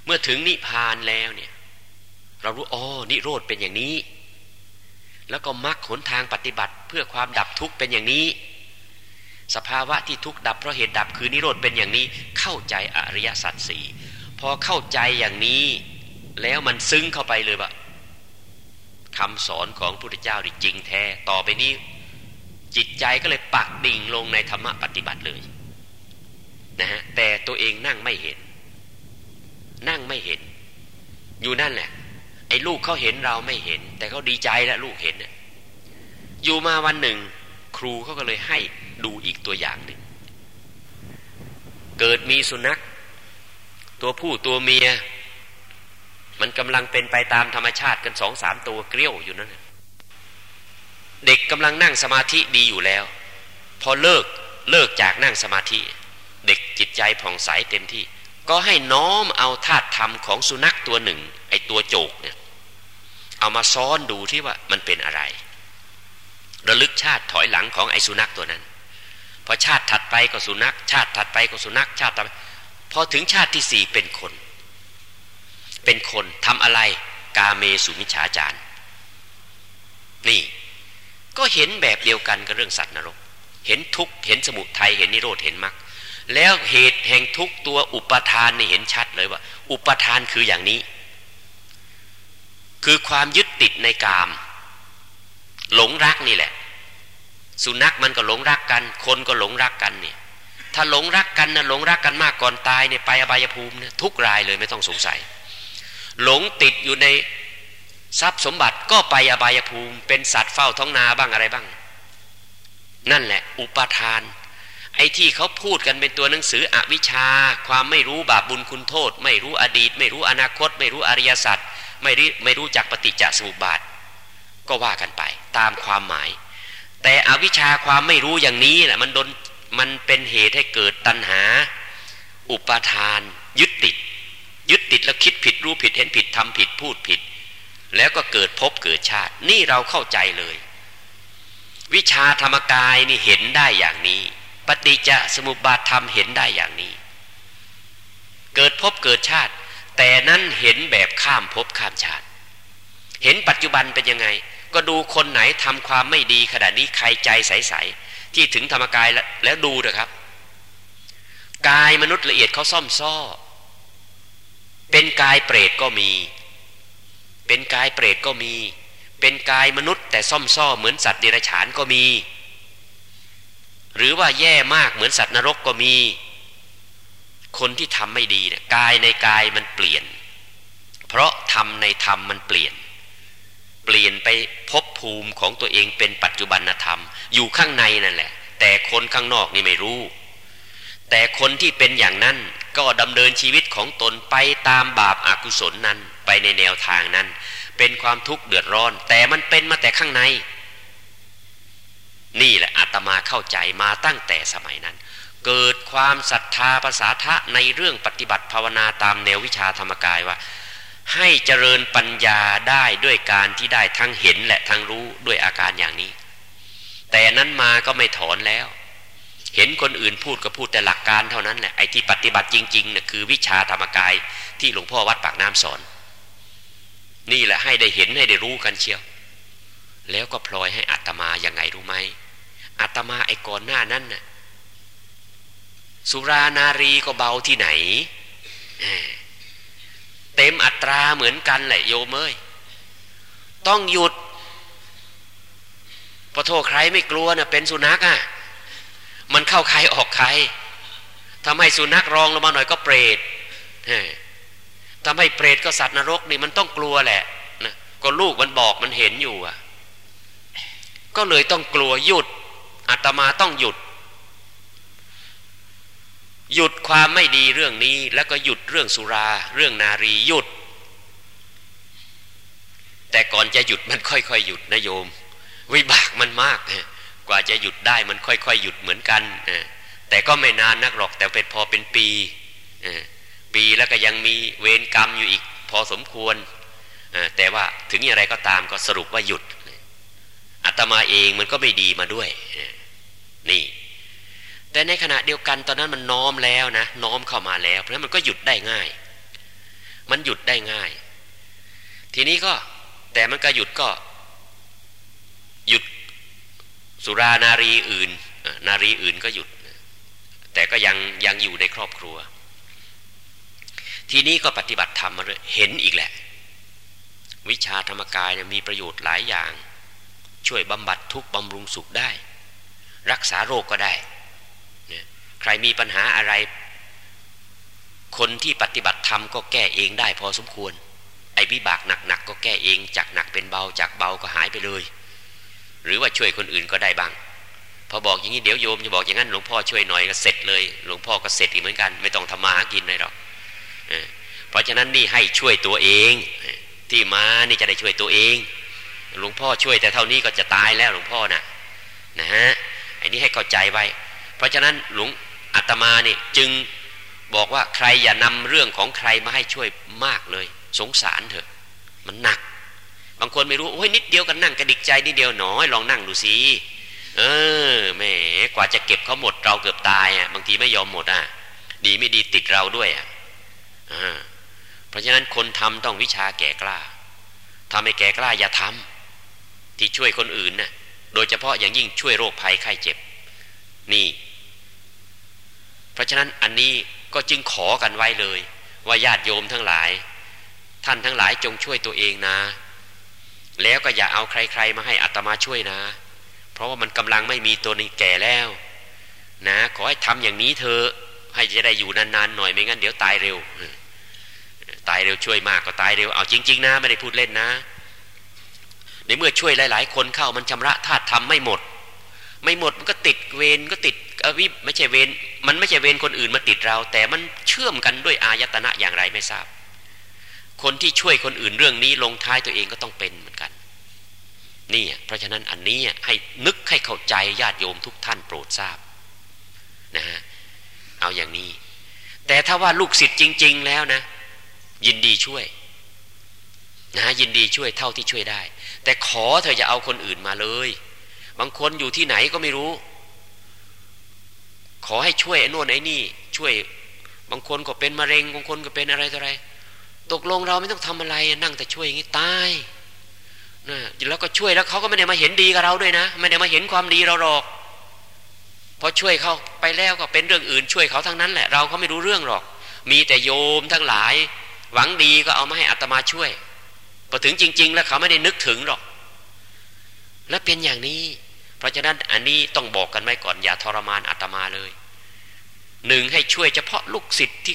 มื่อถึงนิพพานแล้วเนี่ยเรารู้อ๋อนิโรธเป็นอย่างนี้แล้วก็มรรคหนทางปฏิบัติเพื่อความดับทุกข์เป็นอย่างนี้สภาวะที่ทุกข์ดับเพราะเหตุดับคือนิโรธเป็นอย่างนี้เข้าใจอริยสัจสี่พอเข้าใจอย่างนี้แล้วมันซึ้งเข้าไปเลยว่าคำสอนของพระพุทธเจ้านี่จริงแท้ต่อไปนี้จิตใจก็เลยปักดิ่งลงในธรรมะปฏิบัติเลยนะฮะแต่ตัวเองนั่งไม่เห็นนั่งไม่เห็นอยู่นั่นแหละไอ้ลูกเขาเห็นเราไม่เห็นแต่เขาดีใจแล้วลูกเห็นเนี่ยอยู่มาวันหนึ่งครูเขาก็เลยให้ดูอีกตัวอย่างหนึ่งเกิดมีสุนัขตัวผู้ตัวเมียมันกำลังเป็นไปตามธรรมชาติกันสองสามตัวเกลี้ยวอยู่นั่นเด็กกำลังนั่งสมาธิดีอยู่แล้วพอเลิกเลิกจากนั่งสมาธิเด็กจิตใจผ่องใสเต็มที่ก็ให้น้อมเอาธาตุธรรมของสุนัขตัวหนึ่งไอ้ตัวโจกเนี่ยเอามาซ้อนดูที่ว่ามันเป็นอะไรระลึกชาติถอยหลังของไอ้สุนัขตัวนั้นพอชาติถัดไปก็สุนัขชาติถัดไปก็สุนัขชาติถัดไปพอถึงชาติที่สี่เป็นคนเป็นคนทำอะไรกาเมสุมิจฉาจารนี่ก็เห็นแบบเดียวกันกับเรื่องสัตว์นรกเห็นทุกข์เห็นสมุทัยเห็นนิโรธเห็นมรรคแล้วเหตุแห่งทุกข์ตัวอุปทานนี่เห็นชัดเลยว่าอุปทานคืออย่างนี้คือความยึดติดในกามหลงรักนี่แหละสุนัขมันก็หลงรักกันคนก็หลงรักกันเนี่ยถ้าหลงรักกันนะหลงรักกันมากก่อนตายเนี่ยไปอบายภูมิเนี่ยทุกรายเลยไม่ต้องสงสัยหลงติดอยู่ในทรัพย์สมบัติก็ไปอบายภูมิเป็นสัตว์เฝ้าท้องนาบ้างอะไรบ้างนั่นแหละอุปทานไอ้ที่เขาพูดกันเป็นตัวหนังสืออวิชชาความไม่รู้บาปบุญคุณโทษไม่รู้อดีตไม่รู้อนาคตไม่รู้อริยสัจไม่รู้ไม่รู้จักปฏิจจสมุปบาทก็ว่ากันไปตามความหมายแต่อวิชชาความไม่รู้อย่างนี้แหละมันโดนมันเป็นเหตุให้เกิดตัณหาอุปทานยึดติดยึดติดแล้วคิดผิดรู้ผิดเห็นผิดทำผิดพูดผิดแล้วก็เกิดภพเกิดชาตินี่เราเข้าใจเลยวิชาธรรมกายนี่เห็นได้อย่างนี้ปฏิจจสมุปบาทธรรมเห็นได้อย่างนี้เกิดภพเกิดชาติแต่นั้นเห็นแบบข้ามภพข้ามชาติเห็นปัจจุบันเป็นยังไงก็ดูคนไหนทำความไม่ดีขณะนี้ใครใจใสๆที่ถึงธรรมกายแล้วแล้วดูเถอะครับกายมนุษย์ละเอียดเขาซ่อมซ้อเป็นกายเปรตก็มีเป็นกายเปรตก็มีเป็นกายมนุษย์แต่ซ่อมซ้อเหมือนสัตว์เดรัจฉานก็มีหรือว่าแย่มากเหมือนสัตว์นรกก็มีคนที่ทำไม่ดีเนี่ยกายในกายมันเปลี่ยนเพราะธรรมในธรรมมันเปลี่ยนเปลี่ยนไปภพภูมิของตัวเองเป็นปัจจุบันธรรมอยู่ข้างในนั่นแหละแต่คนข้างนอกนี่ไม่รู้แต่คนที่เป็นอย่างนั้นก็ดำเนินชีวิตของตนไปตามบาปอกุศลนั้นไปในแนวทางนั้นเป็นความทุกข์เดือดร้อนแต่มันเป็นมาแต่ข้างในนี่แหละอาตมาเข้าใจมาตั้งแต่สมัยนั้นเกิดความศรัทธาภาษาทะในเรื่องปฏิบัติภาวนาตามแนววิชาธรรมกายว่าให้เจริญปัญญาได้ด้วยการที่ได้ทั้งเห็นและทั้งรู้ด้วยอาการอย่างนี้แต่นั้นมาก็ไม่ถอนแล้วเห็นคนอื่นพูดก็พูดแต่หลักการเท่านั้นแหละไอ้ที่ปฏิบัติจริงๆเนี่ยคือวิชาธรรมกายที่หลวงพ่อวัดปากน้ำสอนนี่แหละให้ได้เห็นให้ได้รู้กันเชียวแล้วก็พลอยให้อาตมายังไงรู้ไหมอาตมาไอ้ก่อนหน้านั้นน่ะสุรานารีก็เบาที่ไหนเต็มอัตราเหมือนกันแหละโยมเอ้ยต้องหยุดพอโทษใครไม่กลัวน่ะเป็นสุนัขอ่ะมันเข้าใครออกใครทำให้สุนัขรองลงมาหน่อยก็เปรตทำให้เปรตก็สัตว์นรกนี่มันต้องกลัวแหละนะก็ลูกมันบอกมันเห็นอยู่อ่ะก็เลยต้องกลัวหยุดอาตมาต้องหยุดหยุดความไม่ดีเรื่องนี้แล้วก็หยุดเรื่องสุราเรื่องนารีหยุดแต่ก่อนจะหยุดมันค่อยๆหยุดนะโยมวิบากมันมากกว่าจะหยุดได้มันค่อยๆหยุดเหมือนกันแต่ก็ไม่นานนักหรอกแต่เป็นพอเป็นปีปีแล้วก็ยังมีเวรกรรมอยู่อีกพอสมควรแต่ว่าถึงอย่างไรก็ตามก็สรุปว่าหยุดอาตมาเองมันก็ไม่ดีมาด้วยนี่แต่ในขณะเดียวกันตอนนั้นมันน้อมแล้วนะน้อมเข้ามาแล้วเพราะฉะนั้นมันก็หยุดได้ง่ายมันหยุดได้ง่ายทีนี้ก็แต่มันก็หยุดก็หยุดสุรานารีอื่นนารีอื่นก็หยุดแต่ก็ยังยังอยู่ในครอบครัวทีนี้ก็ปฏิบัติธรรมมาเรื่อยเห็นอีกแหละวิชาธรรมกายเนี่ยมีประโยชน์หลายอย่างช่วยบำบัดทุกข์บำรุงสุขได้รักษาโรคก็ได้เนี่ยใครมีปัญหาอะไรคนที่ปฏิบัติธรรมก็แก้เองได้พอสมควรไอ้วิบากหนักๆก็แก้เองจากหนักเป็นเบาจากเบาก็หายไปเลยหรือว่าช่วยคนอื่นก็ได้บ้างพอบอกอย่างนี้เดี๋ยวโยมจะบอกอย่างนั้นหลวงพ่อช่วยหน่อยก็เสร็จเลยหลวงพ่อก็เสร็จอีกเหมือนกันไม่ต้องทำมาหากินเลยหรอกเพราะฉะนั้นนี่ให้ช่วยตัวเองที่มานี่จะได้ช่วยตัวเองหลวงพ่อช่วยแต่เท่านี้ก็จะตายแล้วหลวงพ่อน่ะนะฮะไอ้นี้ให้เข้าใจไว้เพราะฉะนั้นหลวงอาตมานี่จึงบอกว่าใครอย่านำเรื่องของใครมาให้ช่วยมากเลยสงสารเถอะมันหนักบางคนไม่รู้โอ้ยนิดเดียวกันนั่งกระดิกใจนิดเดียวหนอยลองนั่งดูสิเออแหมกว่าจะเก็บเขาหมดเราเกือบตายอ่ะบางทีไม่ยอมหมดอ่ะดีไม่ดีติดเราด้วยอ่ะเพราะฉะนั้นคนทำต้องวิชาแก่กล้าทำให้แก่กล้าอย่าทำที่ช่วยคนอื่นน่ะโดยเฉพาะอย่างยิ่งช่วยโรคภัยไข้เจ็บนี่เพราะฉะนั้นอันนี้ก็จึงขอกันไว้เลยว่าญาติโยมทั้งหลายท่านทั้งหลายจงช่วยตัวเองนะแล้วก็อย่าเอาใครๆมาให้อาตมาช่วยนะเพราะว่ามันกำลังไม่มีตัวนี้แก่แล้วนะขอให้ทำอย่างนี้เถอะให้จะได้อยู่นานๆหน่อยไม่งั้นเดี๋ยวตายเร็วตายเร็วช่วยมากก็ตายเร็วเอาจริงๆนะไม่ได้พูดเล่นนะในเมื่อช่วยหลายๆคนเข้ามันชำระธาตุธรรมไม่หมดไม่หมดมันก็ติดเวรก็ติดอวิไม่ใช่เวรมันไม่ใช่เวรคนอื่นมาติดเราแต่มันเชื่อมกันด้วยอายตนะอย่างไรไม่ทราบคนที่ช่วยคนอื่นเรื่องนี้ลงท้ายตัวเองก็ต้องเป็นเหมือนกันนี่เพราะฉะนั้นอันนี้ให้นึกให้เข้าใจญาติโยมทุกท่านโปรดทราบนะฮะเอาอย่างนี้แต่ถ้าว่าลูกศิษย์จริงๆแล้วนะยินดีช่วยนะยินดีช่วยเท่าที่ช่วยได้แต่ขอเธออย่าเอาคนอื่นมาเลยบางคนอยู่ที่ไหนก็ไม่รู้ขอให้ช่วยไอ้โน่นไอ้นี่ช่วยบางคนก็เป็นมะเร็งบางคนก็เป็นอะไรต่ออะไรตกลงเราไม่ต้องทำอะไรนั่งแต่ช่วยอย่างนี้ตายนะแล้วก็ช่วยแล้วเขาก็ไม่ได้มาเห็นดีกับเราด้วยนะไม่ได้มาเห็นความดีเราหรอกพอช่วยเขาไปแล้วก็เป็นเรื่องอื่นช่วยเขาทั้งนั้นแหละเราเขาไม่รู้เรื่องหรอกมีแต่โยมทั้งหลายหวังดีก็เอามาให้อาตมาช่วยพอถึงจริงๆแล้วเขาไม่ได้นึกถึงหรอกและเป็นอย่างนี้เพราะฉะนั้นอันนี้ต้องบอกกันไว้ก่อนอย่าทรมานอาตมาเลยหนึ่งให้ช่วยเฉพาะลูกศิษย์ที่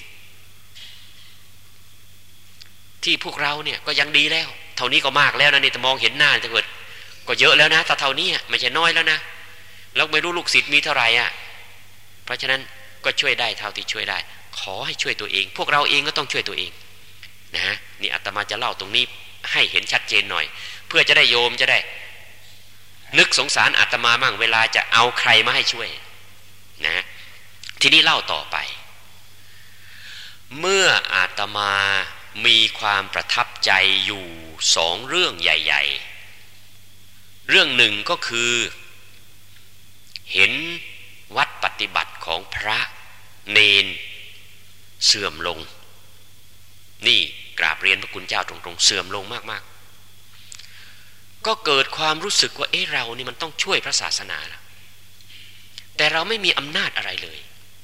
ที่พวกเราเนี่ยก็ยังดีแล้วเท่านี้ก็มากแล้วนะนี่แต่มองเห็นหน้าจะเกิดก็เยอะแล้วนะแต่เท่านี้ไม่ใช่น้อยแล้วนะแล้วไม่รู้ลูกศิษย์มีเท่าไหร่อ่ะเพราะฉะนั้นก็ช่วยได้เท่าที่ช่วยได้ขอให้ช่วยตัวเองพวกเราเองก็ต้องช่วยตัวเองนะนี่อาตมาจะเล่าตรงนี้ให้เห็นชัดเจนหน่อยเพื่อจะได้โยมจะได้นึกสงสารอาตมามั่งเวลาจะเอาใครมาให้ช่วยนะทีนี้เล่าต่อไปเมื่ออาตมามีความประทับใจอยู่สองเรื่องใหญ่ๆเรื่องหนึ่งก็คือเห็นวัดปฏิบัติของพระเนนเสื่อมลงนี่กราบเรียนพระคุณเจ้าตรงๆเสื่อมลงมากๆก็เกิดความรู้สึกว่าเอ๊ะเรานี่มันต้องช่วยพระศาสนาแล้วแต่เราไม่มีอำนาจอะไรเลย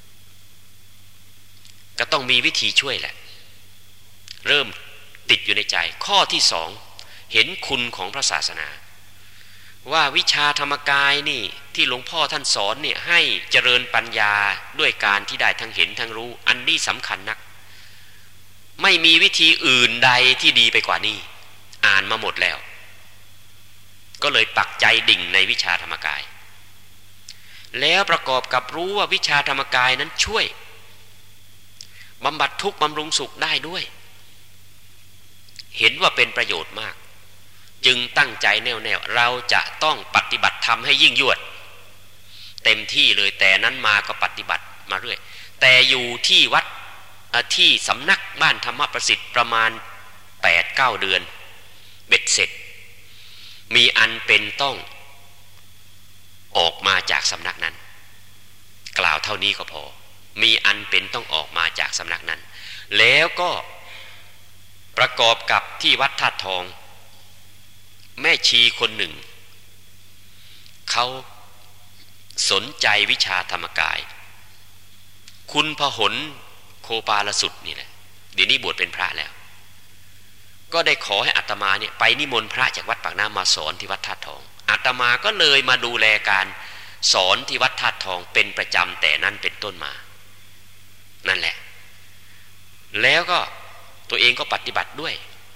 ก็ต้องมีวิธีช่วยแหละเริ่มติดอยู่ในใจข้อที่สองเห็นคุณของพระศาสนาว่าวิชาธรรมกายนี่ที่หลวงพ่อท่านสอนเนี่ยให้เจริญปัญญาด้วยการที่ได้ทั้งเห็นทั้งรู้อันนี้สำคัญนักไม่มีวิธีอื่นใดที่ดีไปกว่านี้อ่านมาหมดแล้วก็เลยปักใจดิ่งในวิชาธรรมกายแล้วประกอบกับรู้ว่าวิชาธรรมกายนั้นช่วยบำบัดทุกข์บำรุงสุขได้ด้วยเห็นว่าเป็นประโยชน์มากจึงตั้งใจแน่วแน่เราจะต้องปฏิบัติธรรมให้ยิ่งยวดเต็มที่เลยแต่นั้นมาก็ปฏิบัติมาเรื่อยแต่อยู่ที่วัดที่สำนักบ้านธรรมประสิทธิ์ประมาณ แปดเก้า เดือนเบ็ดเสร็จมีอันเป็นต้องออกมาจากสำนักนั้นกล่าวเท่านี้ก็พอมีอันเป็นต้องออกมาจากสำนักนั้นแล้วก็ประกอบกับที่วัดธาตุทองแม่ชีคนหนึ่งเขาสนใจวิชาธรรมกายคุณพหลโคปาลสุดนี่แหละเดี๋ยวนี้บวชเป็นพระแล้วก็ได้ขอให้อาตมาเนี่ยไปนิมนต์พระจากวัดปากน้ำมาสอนที่วัดธาตุทองอาตมาก็เลยมาดูแลการสอนที่วัดธาตุทองเป็นประจำแต่นั้นเป็นต้นมานั่นแหละแล้วก็ตัวเองก็ปฏิบัติด้วย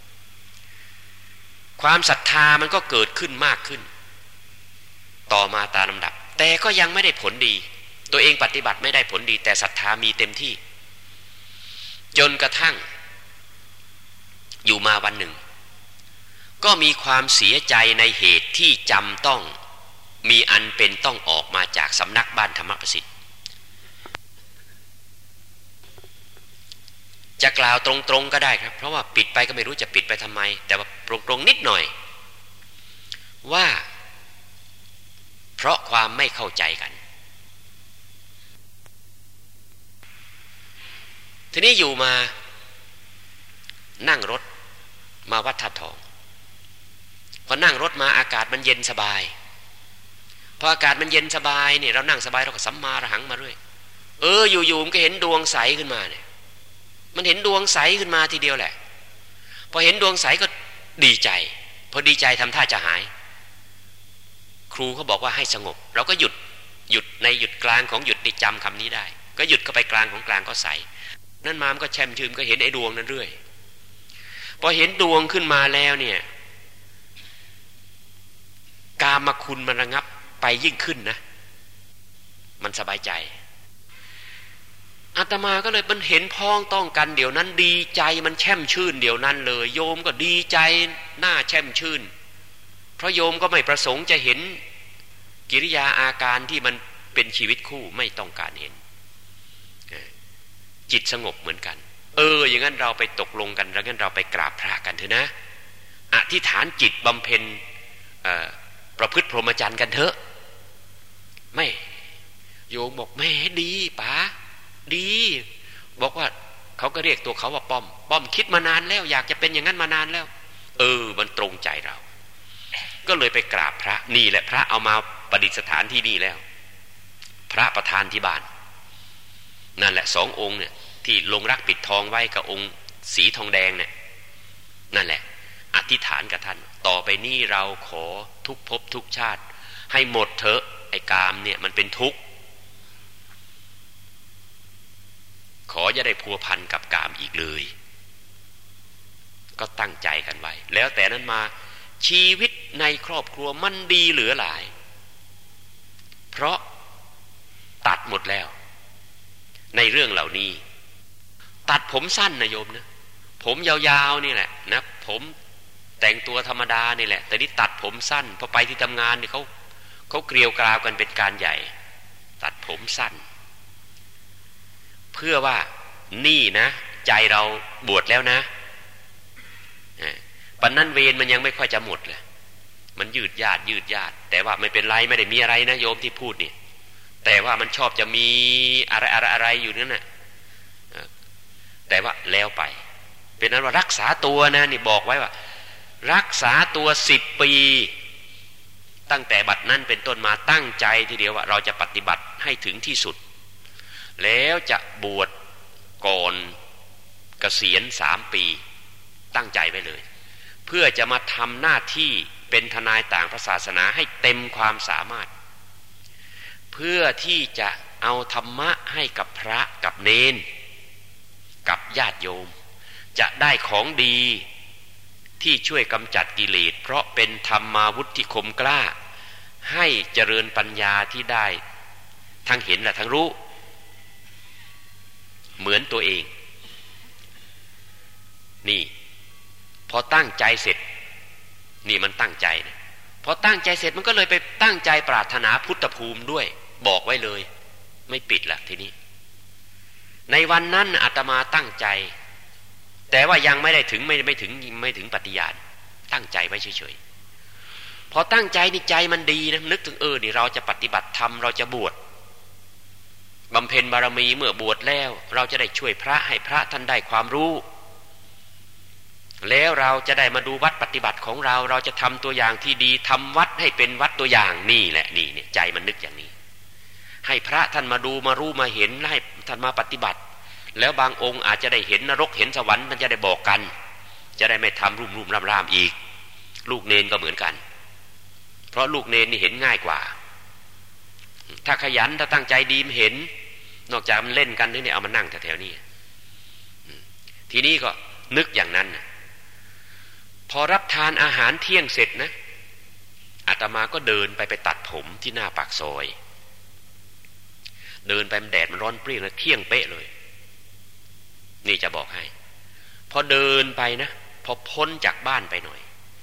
ความศรัทธามันก็เกิดขึ้นมากขึ้นต่อมาตามลำดับแต่ก็ยังไม่ได้ผลดีตัวเองปฏิบัติไม่ได้ผลดีแต่ศรัทธามีเต็มที่จนกระทั่งอยู่มาวันหนึ่งก็มีความเสียใจในเหตุที่จำต้องมีอันเป็นต้องออกมาจากสำนักบ้านธรรมประสิทธิ์จะกล่าวตรงๆก็ได้ครับเพราะว่าปิดไปก็ไม่รู้จะปิดไปทำไมแต่ว่าตรงๆนิดหน่อยว่าเพราะความไม่เข้าใจกันทีนี้อยู่มานั่งรถมาวัดธาตุทองพอนั่งรถมาอากาศมันเย็นสบายพออากาศมันเย็นสบายเนี่ยเรานั่งสบายเราก็สัมมาระหังมาเรื่อยเอออยู่ๆมันก็เห็นดวงใสขึ้นมาเนี่ยมันเห็นดวงใสขึ้นมาทีเดียวแหละพอเห็นดวงใสก็ดีใจพอดีใจทำท่าจะหายครูเขาบอกว่าให้สงบเราก็หยุดหยุดในหยุดกลางของหยุดได้จำคำนี้ได้ก็หยุดเข้าไปกลางของกลางก็ใสนั่นมามันก็แช่มชื่นก็เห็นไอ้ดวงนั้นเรื่อยพอเห็นดวงขึ้นมาแล้วเนี่ยกามคุณมันระงับไปยิ่งขึ้นนะมันสบายใจอาตมาก็เลยมันเห็นพ้องต้องกันเดี๋ยวนั้นดีใจมันแช่มชื่นเดี๋ยวนั้นเลยโยมก็ดีใจหน้าแช่มชื่นเพราะโยมก็ไม่ประสงค์จะเห็นกิริยาอาการที่มันเป็นชีวิตคู่ไม่ต้องการเห็นจิตสงบเหมือนกันเอออย่างนั้นเราไปตกลงกันแล้วงั้นเราไปกราบพระกันเถอะนะอธิษฐานจิตบำเพ็ญประพฤติพรหมจรรย์กันเถอะไม่โยมบอกแม่ดีป๋าดีบอกว่าเขาก็เรียกตัวเขาว่าป้อมป้อมคิดมานานแล้วอยากจะเป็นอย่างนั้นมานานแล้วเออมันตรงใจเราก็เลยไปกราบพระนี่แหละพระเอามาประดิษฐานที่นี่แล้วพระประธานที่บ้านนั่นแหละสององค์เนี่ยที่ลงรักปิดทองไว้กับองค์สีทองแดงเนี่ยนั่นแหละอธิษฐานกับท่านต่อไปนี้เราขอทุกภพทุกชาติให้หมดเถอะไอ้กามเนี่ยมันเป็นทุกข์ขออย่าได้พัวพันกับกามอีกเลยก็ตั้งใจกันไว้แล้วแต่นั้นมาชีวิตในครอบครัวมันดีเหลือหลายเพราะตัดหมดแล้วในเรื่องเหล่านี้ตัดผมสั้นนะโยมนะผมยาวๆนี่แหละนะผมแต่งตัวธรรมดานี่แหละแต่นี่ตัดผมสั้นพอไปที่ทำงานเนี่ยเขาเขาเกลียวกราวกันเป็นการใหญ่ตัดผมสั้นเพื่อว่านี่นะใจเราบวชแล้วนะปัจนั้นเวรมันยังไม่ค่อยจะหมดเลยมันยืดยาดยืดยาดแต่ว่าไม่เป็นไรไม่ได้มีอะไรนะโยมที่พูดนี่แต่ว่ามันชอบจะมีอะไรอะไรอะไรอยู่นั่นน่ะแต่ว่าแล้วไปเป็นนั้นว่ารักษาตัวนะนี่บอกไว้ว่ารักษาตัวสิบปีตั้งแต่บัดนั้นเป็นต้นมาตั้งใจทีเดียวว่าเราจะปฏิบัติให้ถึงที่สุดแล้วจะบวชก่อนเกษียณสามปีตั้งใจไว้เลยเพื่อจะมาทำหน้าที่เป็นทนายต่างศาสนาให้เต็มความสามารถเพื่อที่จะเอาธรรมะให้กับพระกับเนนกับญาติโยมจะได้ของดีที่ช่วยกำจัดกิเลสเพราะเป็นธรรมาวุธที่คมกล้าให้เจริญปัญญาที่ได้ทั้งเห็นและทั้งรู้เหมือนตัวเองนี่พอตั้งใจเสร็จนี่มันตั้งใจนะพอตั้งใจเสร็จมันก็เลยไปตั้งใจปรารถนาพุทธภูมิด้วยบอกไว้เลยไม่ปิดละทีนี้ในวันนั้นอาตมาตั้งใจแต่ว่ายังไม่ได้ถึงไม่ไม่ถึงไม่ถึงปฏิญาณตั้งใจไว้เฉยๆพอตั้งใจนี่ใจมันดีนะนึกถึงเออนี่เราจะปฏิบัติธรรมเราจะบวชบำเพ็ญบารมีเมื่อบวชแล้วเราจะได้ช่วยพระให้พระท่านได้ความรู้แล้วเราจะได้มาดูวัดปฏิบัติของเราเราจะทำตัวอย่างที่ดีทำวัดให้เป็นวัดตัวอย่างนี่แหละนี่เนี่ยใจมันนึกอย่างนี้ให้พระท่านมาดูมารู้มาเห็นให้ท่านมาปฏิบัติแล้วบางองค์อาจจะได้เห็นนรกเห็นสวรรค์มันจะได้บอกกันจะได้ไม่ทำรุ่มรุ่มรามรามอีกลูกเนนก็เหมือนกันเพราะลูกเนนนี่เห็นง่ายกว่าถ้าขยันถ้าตั้งใจดีมันเห็นนอกจากมันเล่นกันนี่เอามานั่งแถวๆนี้ทีนี้ก็นึกอย่างนั้นพอรับทานอาหารเที่ยงเสร็จนะอาตมาก็เดินไปไปตัดผมที่หน้าปากซอยเดินไปมันแดดมันร้อนเปรี้ยงแล้วเที่ยงเป๊ะเลยนี่จะบอกให้พอเดินไปนะพอพ้นจากบ้านไปหน่อย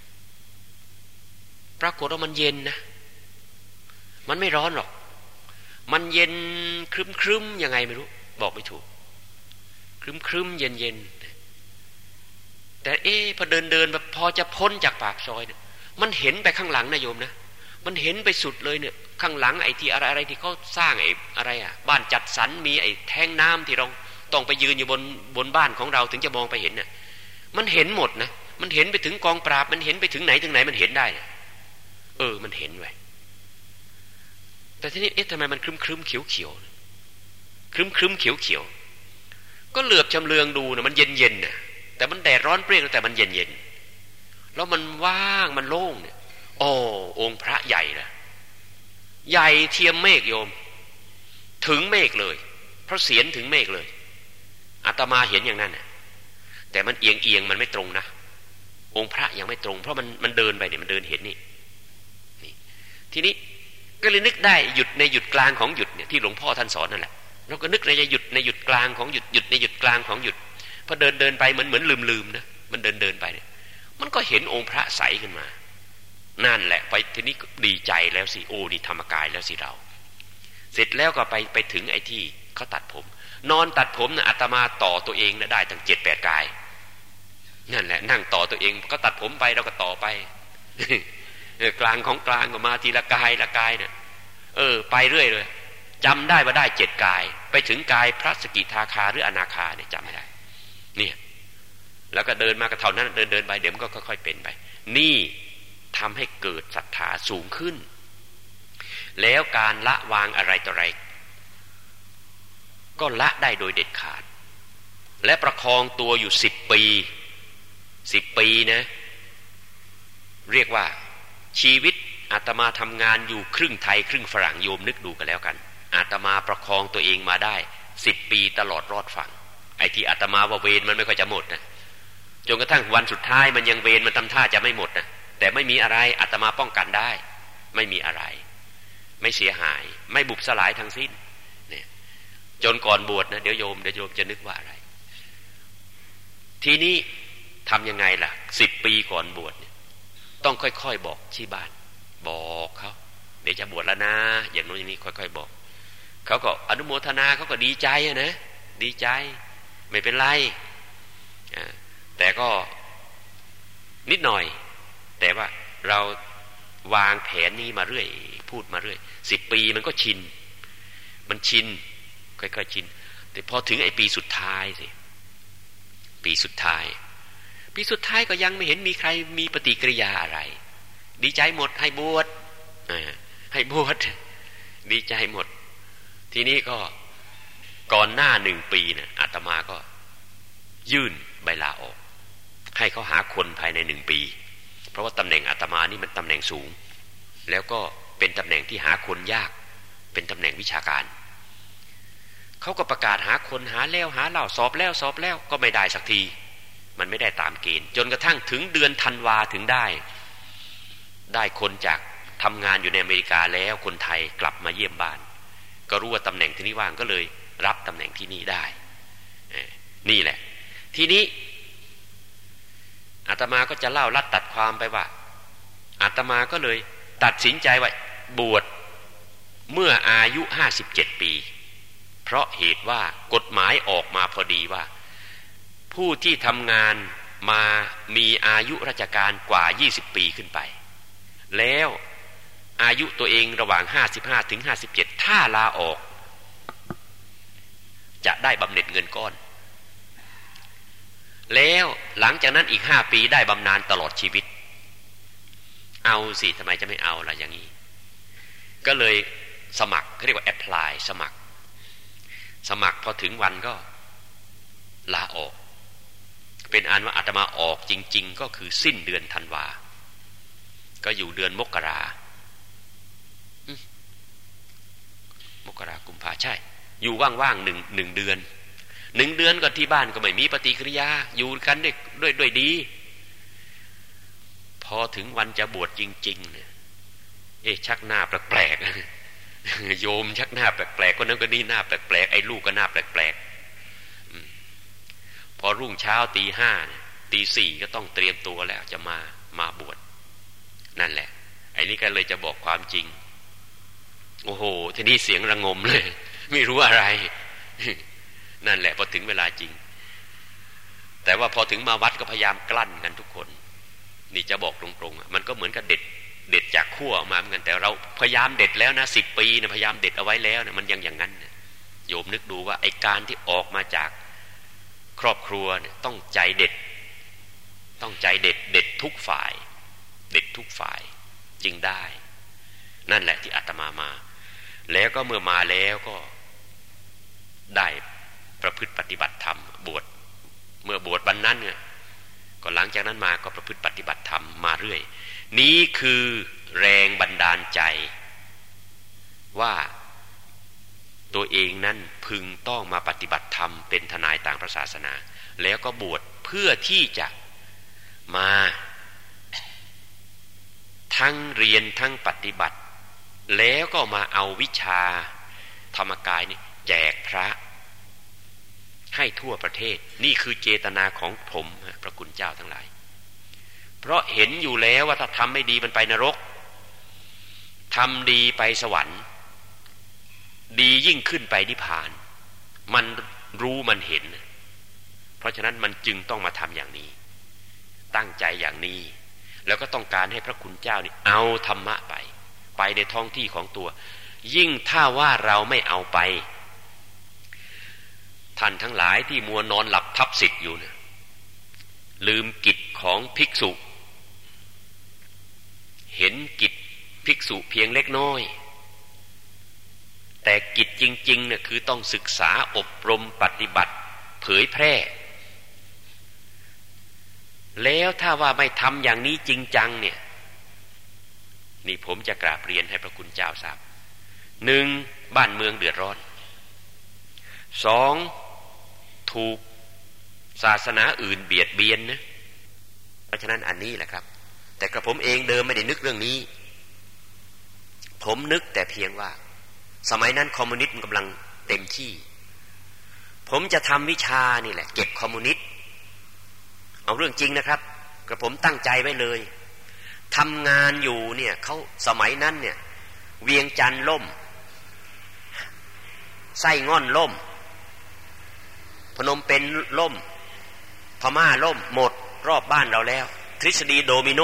ปรากฏว่ามันเย็นนะมันไม่ร้อนหรอกมันเย็นครึ้มครึ้มยังไงไม่รู้บอกไม่ถูกครึ้มครึ้มเย็นเย็นแต่เอ๊ะพอเดินเดินแบบพอจะพ้นจากปากซอยเนี่ยมันเห็นไปข้างหลังนะโยมนะมันเห็นไปสุดเลยเนี่ยข้างหลังไอ้ที่อะไรอะไรที่เขาสร้างไอ้อะไรอ่ะบ้านจัดสรรมีไอ้แท้งน้ำที่เราต้องไปยืนอยู่บนบนบ้านของเราถึงจะมองไปเห็นเนี่ยมันเห็นหมดนะมันเห็นไปถึงกองปราบมันเห็นไปถึงไหนถึงไหนมันเห็นได้นะเออมันเห็นไว้แต่ทีนี้เอ๊ะทำไมมันครึ้มครึ้มเขียวเขียวครึ้มครึ้มเขียวเขียวก็เหลือบชำเลืองดูนะมันเย็นเย็นนะแต่มันแดดร้อนเปรี้ยงแต่มันเย็นเย็นแล้วมันว่างมันโล่งเนี่ยโอ้องค์พระใหญ่นะใหญ่เทียมเมฆโยมถึงเมฆเลยเพราะเสียนถึงเมฆเลยอาตมาเห็นอย่างนั้นน่ะแต่มันเอียงเอียงมันไม่ตรงนะองค์พระยังไม่ตรงเพราะมันมันเดินไปเนี่ยมันเดินเห็นนี่นี่ทีนี้ก็เลยนึกได้หยุดในหยุดกลางของหยุดเนี่ยที่หลวงพ่อท่านสอนนั่นแหละเราก็นึกในหยุดในหยุดกลางของหยุดหยุดในหยุดกลางของหยุดพอเดินเดินไปเหมือนเหมือนลืมลืมนะมันเดินเดินไปเนี่ยมันก็เห็นองค์พระใสขึ้นมานั่นแหละไปทีนี้ดีใจแล้วสิโอ้นี่ธรรมกายแล้วสิเราเสร็จแล้วก็ไปไปถึงไอ้ที่เขาตัดผมนอนตัดผมนะอาตมาต่อตัวเองนะได้ตั้งเจ็ดแปดกายนั่นแหละนั่งต่อตัวเองก็ตัดผมไปเราก็ต่อไป กลางของกลางก็มาทีละกายละกายเนี่ยเออไปเรื่อยเลยจำได้ว่าได้เจ็ดกายไปถึงกายพระสกิทาคาหรืออนาคาเนี่ยจำไม่ได้เนี่ยแล้วก็เดินมาก็เท่านั้นเดินเดินไปเดี๋ยวมันก็ค่อยๆเป็นไปนี่ทำให้เกิดศรัทธาสูงขึ้นแล้วการละวางอะไรต่ออะไรก็ละได้โดยเด็ดขาดและประคองตัวอยู่สิบปีสิบปีนะเรียกว่าชีวิตอาตมาทำงานอยู่ครึ่งไทยครึ่งฝรั่งโยมนึกดูกันแล้วกันอาตมาประคองตัวเองมาได้สิบปีตลอดรอดฝั่งไอ้ที่อาตมาว่าเวรมันไม่ค่อยจะหมดนะจนกระทั่งวันสุดท้ายมันยังเวรมันทำท่าจะไม่หมดนะแต่ไม่มีอะไรอาตมาป้องกันได้ไม่มีอะไรไม่เสียหายไม่บุบสลายทั้งสิ้นเนี่ยจนก่อนบวชนะเดี๋ยวโยมเดี๋ยวโยมจะนึกว่าอะไรทีนี้ทำยังไงล่ะสิบปีก่อนบวชเนี่ยต้องค่อยๆบอกที่บ้านบอกเขาเดี๋ยวจะบวชแล้วนะอย่างโน้นอย่างนี้ค่อยๆบอกเขาก็อนุโมทนาเขาก็ดีใจนะดีใจไม่เป็นไรแต่ก็นิดหน่อยแต่ว่าเราวางแผนนี้มาเรื่อยพูดมาเรื่อยสิบปีมันก็ชินมันชินค่อยๆชินแต่พอถึงไอ้ปีสุดท้ายสิปีสุดท้ายปีสุดท้ายก็ยังไม่เห็นมีใครมีปฏิกิริยาอะไรดีใจหมดให้บวชให้บวชดีใจหมดทีนี้ก็ก่อนหน้าหนึ่งปีเนี่ยอาตมาก็ยื่นใบลาออกให้เขาหาคนภายในหนึ่งปีเพราะว่าตำแหน่งอาตมานี่มันตำแหน่งสูงแล้วก็เป็นตำแหน่งที่หาคนยากเป็นตำแหน่งวิชาการเขาก็ประกาศหาคนหาแล้วหาเล่าสอบแล้วสอบแล้วก็ไม่ได้สักทีมันไม่ได้ตามเกณฑ์จนกระทั่งถึงเดือนธันวาถึงได้ได้คนจากทำงานอยู่ในอเมริกาแล้วคนไทยกลับมาเยี่ยมบ้านก็รู้ว่าตำแหน่งที่นี่ว่างก็เลยรับตำแหน่งที่นี่ได้นี่แหละทีนี้อาตมาก็จะเล่าลัดตัดความไปว่าอาตมาก็เลยตัดสินใจว่าบวชเมื่ออายุห้าสิบเจ็ดปีเพราะเหตุว่ากฎหมายออกมาพอดีว่าผู้ที่ทำงานมามีอายุราชการกว่ายี่สิบปีขึ้นไปแล้วอายุตัวเองระหว่างห้าสิบห้าถึงห้าสิบเจ็ดถ้าลาออกจะได้บำเหน็จเงินก้อนแล้วหลังจากนั้นอีกห้าปีได้บำนาญตลอดชีวิตเอาสิทำไมจะไม่เอาล่ะอย่างนี้ก็เลยสมัครเขาเรียกว่าแอพพลายสมัครสมัครพอถึงวันก็ลาออกเป็นอันว่าอาตมาออกจริงๆก็คือสิ้นเดือนธันวาก็อยู่เดือนมกรามกรากุมภาใช่อยู่ว่างๆหนึ่งหนึ่งเดือนหนึ่งเดือนก็ที่บ้านก็ไม่มีปฏิกิริยาอยู่กันด้วยด้วยด้วยดีพอถึงวันจะบวชจริงๆเนี่ยเอ๊ะชักหน้าแปลกๆโยมชักหน้าแปลกๆคนนั้นก็นี่หน้าแปลกๆไอ้ลูกก็หน้าแปลกๆพอรุ่งเช้าตีห้าตีสี่ก็ต้องเตรียมตัวแล้วจะมามาบวชนั่นแหละไอ้นี่ก็เลยจะบอกความจริงโอ้โหทีนี้เสียงระงมเลยไม่รู้อะไรนั่นแหละพอถึงเวลาจริงแต่ว่าพอถึงมาวัดก็พยายามกลั้นกันทุกคนนี่จะบอกตรงๆมันก็เหมือนกับเด็ดเด็ดจากขั้วออกมาเหมือนกันแต่เราพยายามเด็ดแล้วนะสิบปีนะพยายามเด็ดเอาไว้แล้วนะมันยังอย่างนั้นนะโยมนึกดูว่าไอ้การที่ออกมาจากครอบครัวเนี่ยต้องใจเด็ดต้องใจเด็ดเด็ดทุกฝ่ายเด็ดทุกฝ่ายจึงได้นั่นแหละที่อาตมามาแล้วก็เมื่อมาแล้วก็ได้ประพฤติปฏิบัติธรรมบวชเมื่อบวชวันนั้นเนี่ยก็หลังจากนั้นมาก็ประพฤติปฏิบัติธรรมมาเรื่อยนี้คือแรงบันดาลใจว่าตัวเองนั้นพึงต้องมาปฏิบัติธรรมเป็นทนายต่างศาสนาแล้วก็บวชเพื่อที่จะมาทั้งเรียนทั้งปฏิบัติแล้วก็มาเอาวิชาธรรมกายนี่แจกพระให้ทั่วประเทศนี่คือเจตนาของผมพระคุณเจ้าทั้งหลายเพราะเห็นอยู่แล้วว่าถ้าทำไม่ดีมันไปนรกทำดีไปสวรรค์ดียิ่งขึ้นไปนิพพานมันรู้มันเห็นเพราะฉะนั้นมันจึงต้องมาทำอย่างนี้ตั้งใจอย่างนี้แล้วก็ต้องการให้พระคุณเจ้านี่เอาธรรมะไปไปในท้องที่ของตัวยิ่งถ้าว่าเราไม่เอาไปท่านทั้งหลายที่มัวนอนหลับทับสิทธิ์อยู่นะลืมกิจของภิกษุเห็นกิจภิกษุเพียงเล็กน้อยแต่กิจจริงๆเนี่ยคือต้องศึกษาอบรมปฏิบัติเผยแพร่แล้วถ้าว่าไม่ทำอย่างนี้จริงจังเนี่ยนี่ผมจะกราบเรียนให้พระคุณเจ้าทราบหนึ่งบ้านเมืองเดือดร้อนสองถูกศาสนาอื่นเบียดเบียนนะเพราะฉะนั้นอันนี้แหละครับแต่กระผมเองเดิมไม่ได้นึกเรื่องนี้ผมนึกแต่เพียงว่าสมัยนั้นคอมมิวนิสต์มันกำลังเต็มที่ผมจะทำวิชานี่แหละเก็บคอมมิวนิสต์เอาเรื่องจริงนะครับกระผมตั้งใจไว้เลยทำงานอยู่เนี่ยเขาสมัยนั้นเนี่ยเวียงจันทร์ล่มไส้ง่อนล่มพนมเปญล่มพม่าล่มหมดรอบบ้านเราแล้วทฤษฎีโดมิโน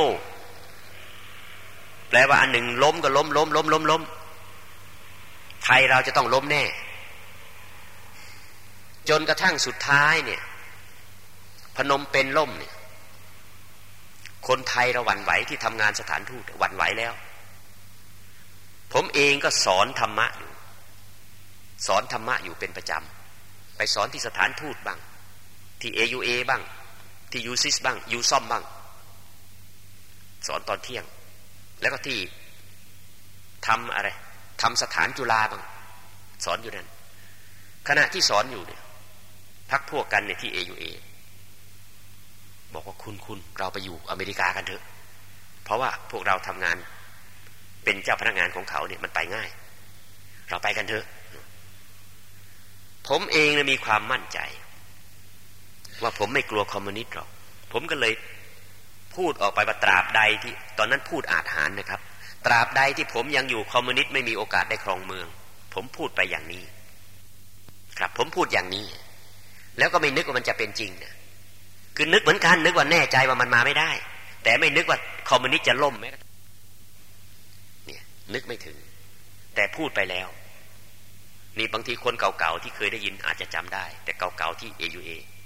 แปลว่าอันหนึ่งล้มก็ล้มล้มล้มล้มล้มไทยเราจะต้องล้มแน่จนกระทั่งสุดท้ายเนี่ยพนมเปญล่มเนี่ยคนไทยเราหวั่นไหวที่ทำงานสถานทูตหวั่นไหวแล้วผมเองก็สอนธรรมะอยู่สอนธรรมะอยู่เป็นประจำไปสอนที่สถานทูตบ้างที่ เอ ยู เอ บ้างที่ ยู ซิส บ้าง ยู ซอม บ้างสอนตอนเที่ยงแล้วก็ที่ทำอะไรทำสถานจุฬาบ้างสอนอยู่นั่นขณะที่สอนอยู่เนี่ยพักพวกกันเนี่ยที่ เอ ยู เอ บอกว่าคุณคุณเราไปอยู่อเมริกากันเถอะเพราะว่าพวกเราทำงานเป็นเจ้าพนักงานของเขาเนี่ยมันไปง่ายเราไปกันเถอะผมเองนะมีความมั่นใจว่าผมไม่กลัวคอมมิวนิสต์หรอกผมก็เลยพูดออกไปว่าตราบใดที่ตอนนั้นพูดอาถรรพ์นะครับตราบใดที่ผมยังอยู่คอมมิวนิสต์ไม่มีโอกาสได้ครองเมืองผมพูดไปอย่างนี้ครับผมพูดอย่างนี้แล้วก็ไม่นึกว่ามันจะเป็นจริงนะคือนึกเหมือนกันนึกว่าแน่ใจว่ามันมาไม่ได้แต่ไม่นึกว่าคอมมิวนิสต์จะล่มแม้เนี่ยนึกไม่ถึงแต่พูดไปแล้วนี่บางทีคนเก่าๆที่เคยได้ยินอาจจะจำได้แต่เก่าๆที่ เอ ยู เอ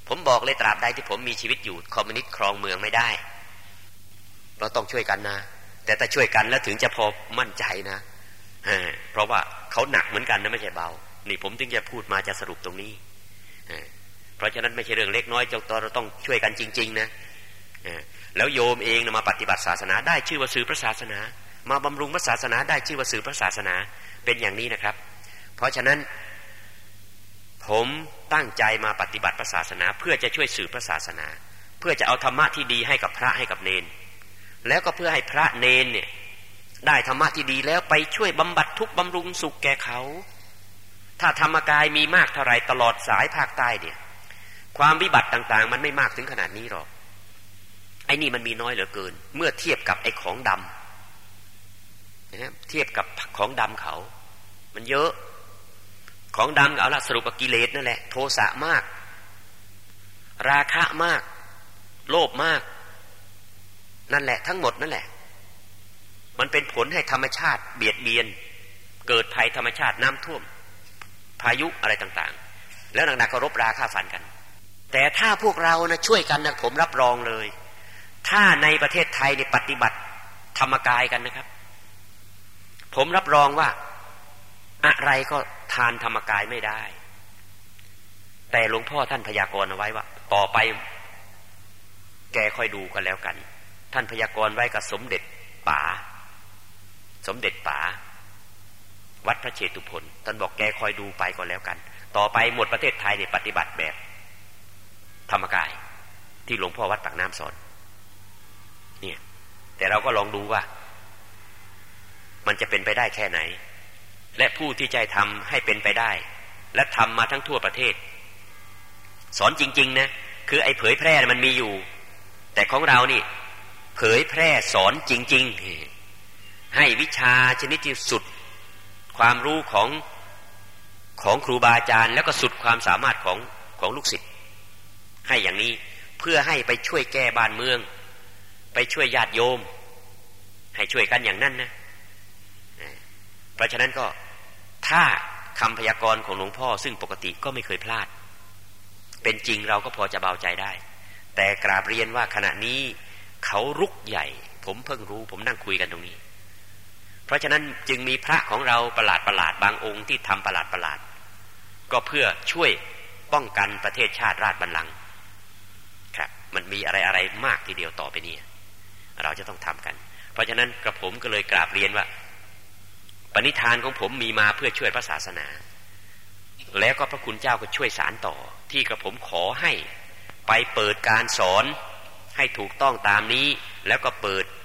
ผมบอกเลยตราบใดที่ผมมีชีวิตอยู่คอมมิวนิสต์ครองเมืองไม่ได้เราต้องช่วยกันนะแต่ถ้าช่วยกันแล้วถึงจะพอมั่นใจนะเพราะว่าเขาหนักเหมือนกันนะไม่ใช่เบานี่ผมถึงจะพูดมาจะสรุปตรงนี้เพราะฉะนั้นไม่ใช่เรื่องเล็กน้อยเราต้องช่วยกันจริงๆนะแล้วโยมเองนะมาปฏิบัติศาสนาได้ชื่อว่าสื่อพระศาสนามาบำรุงพระศาสนาได้ชื่อว่าสื่อพระศาสนาเป็นอย่างนี้นะครับเพราะฉะนั้นผมตั้งใจมาปฏิบัติพระศาสนาเพื่อจะช่วยสื่อพระศาสนาเพื่อจะเอาธรรมะที่ดีให้กับพระให้กับเนนแล้วก็เพื่อให้พระเนนเนี่ยได้ธรรมะที่ดีแล้วไปช่วยบำบัดทุกข์บำรุงสุขแก่เขาถ้าธรรมกายมีมากเท่าไรตลอดสายภาคใต้เนี่ยความวิบัติต่างๆมันไม่มากถึงขนาดนี้หรอกไอ้นี่มันมีน้อยเหลือเกินเมื่อเทียบกับไอ้ของดำนะเทียบกับของดำเขามันเยอะของดำเอาละสรุปว่ากิเลสนั่นแหละโทสะมากราคะมากโลภมากนั่นแหละทั้งหมดนั่นแหละมันเป็นผลให้ธรรมชาติเบียดเบียนเกิดภัยธรรมชาติน้ำท่วมพายุอะไรต่างๆแล้วหนักๆก็รบราฆ่าฟันกันแต่ถ้าพวกเรานะช่วยกันนะผมรับรองเลยถ้าในประเทศไทยเนี่ยปฏิบัติธรรมกายกันนะครับผมรับรองว่าอะไรก็ทานธรรมกายไม่ได้แต่หลวงพ่อท่านพยากรณ์เอาไว้ว่าต่อไปแกค่อยดูกันแล้วกันท่านพยากรณ์ไว้กับสมเด็จป๋าสมเด็จป๋าวัดพระเชตุพนท่านบอกแกคอยดูไปก็แล้วกันต่อไปหมดประเทศไทยเนี่ยปฏิบัติแบบธรรมกายที่หลวงพ่อวัดปากน้ำสอนเนี่ยแต่เราก็ลองดูว่ามันจะเป็นไปได้แค่ไหนและผู้ที่ใจทำให้เป็นไปได้และทำมาทั้งทั่วประเทศสอนจริงๆนะคือไอ้เผยแพร่มันมีอยู่แต่ของเรานี่เผยแพร่สอนจริงๆให้วิชาชนิดที่สุดความรู้ของของครูบาอาจารย์แล้วก็สุดความสามารถของของลูกศิษย์ให้อย่างนี้เพื่อให้ไปช่วยแก้บ้านเมืองไปช่วยญาติโยมให้ช่วยกันอย่างนั้นนะเพราะฉะนั้นก็ถ้าคำพยากรณ์ของหลวงพ่อซึ่งปกติก็ไม่เคยพลาดเป็นจริงเราก็พอจะเบาใจได้แต่กราบเรียนว่าขณะนี้เขารุกใหญ่ผมเพิ่งรู้ผมนั่งคุยกันตรงนี้เพราะฉะนั้นจึงมีพระของเราประหลาดประหลาดบางองค์ที่ทำประหลาดประหลาดก็เพื่อช่วยป้องกันประเทศชาติราชบัลลังก์ครับมันมีอะไรอะไรมากทีเดียวต่อไปนี้เราจะต้องทำกันเพราะฉะนั้นกระผมก็เลยกราบเรียนว่าปณิธานของผมมีมาเพื่อช่วยพระศาสนาแล้วก็พระคุณเจ้าก็ช่วยสานต่อที่กระผมขอให้ไปเปิดการสอนให้ถูกต้องตามนี้แล้วก็เปิด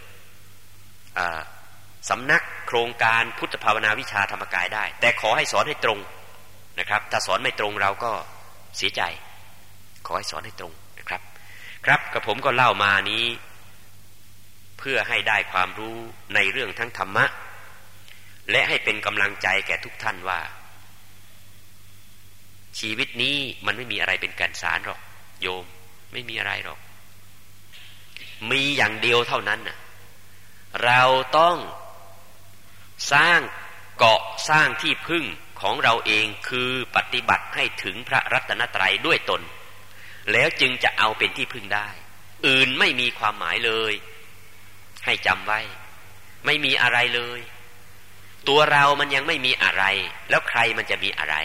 สำนักโครงการพุทธภาวนาวิชาธรรมกายได้แต่ขอให้สอนให้ตรงนะครับถ้าสอนไม่ตรงเราก็เสียใจขอให้สอนให้ตรงนะครับครับกระผมก็เล่ามานี้เพื่อให้ได้ความรู้ในเรื่องทั้งธรรมะและให้เป็นกำลังใจแก่ทุกท่านว่าชีวิตนี้มันไม่มีอะไรเป็นแก่นสารหรอกโยมไม่มีอะไรหรอกมีอย่างเดียวเท่านั้นน่ะเราต้องสร้างเกาะสร้างที่พึ่งของเราเองคือปฏิบัติให้ถึงพระรัตนตรัยด้วยตนแล้วจึงจะเอาเป็นที่พึ่งได้อื่นไม่มีความหมายเลยให้จำไว้ไม่มีอะไรเลยตัวเรามันยังไม่มีอะไรแล้วใครมันจะมีอะไร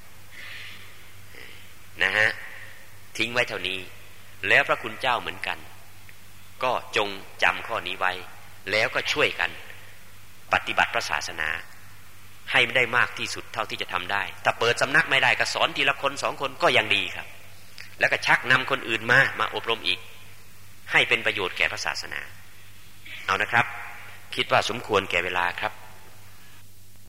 นะฮะทิ้งไว้เท่านี้แล้วพระคุณเจ้าเหมือนกันก็จงจำข้อนี้ไว้แล้วก็ช่วยกันปฏิบัติพระศาสนาให้ได้มากที่สุดเท่าที่จะทำได้ถ้าเปิดสำนักไม่ได้ก็สอนทีละคนสองคนก็ยังดีครับแล้วก็ชักนำคนอื่นมามาอบรมอีกให้เป็นประโยชน์แก่พระศาสนาเอานะครับคิดว่าสมควรแก่เวลาครับ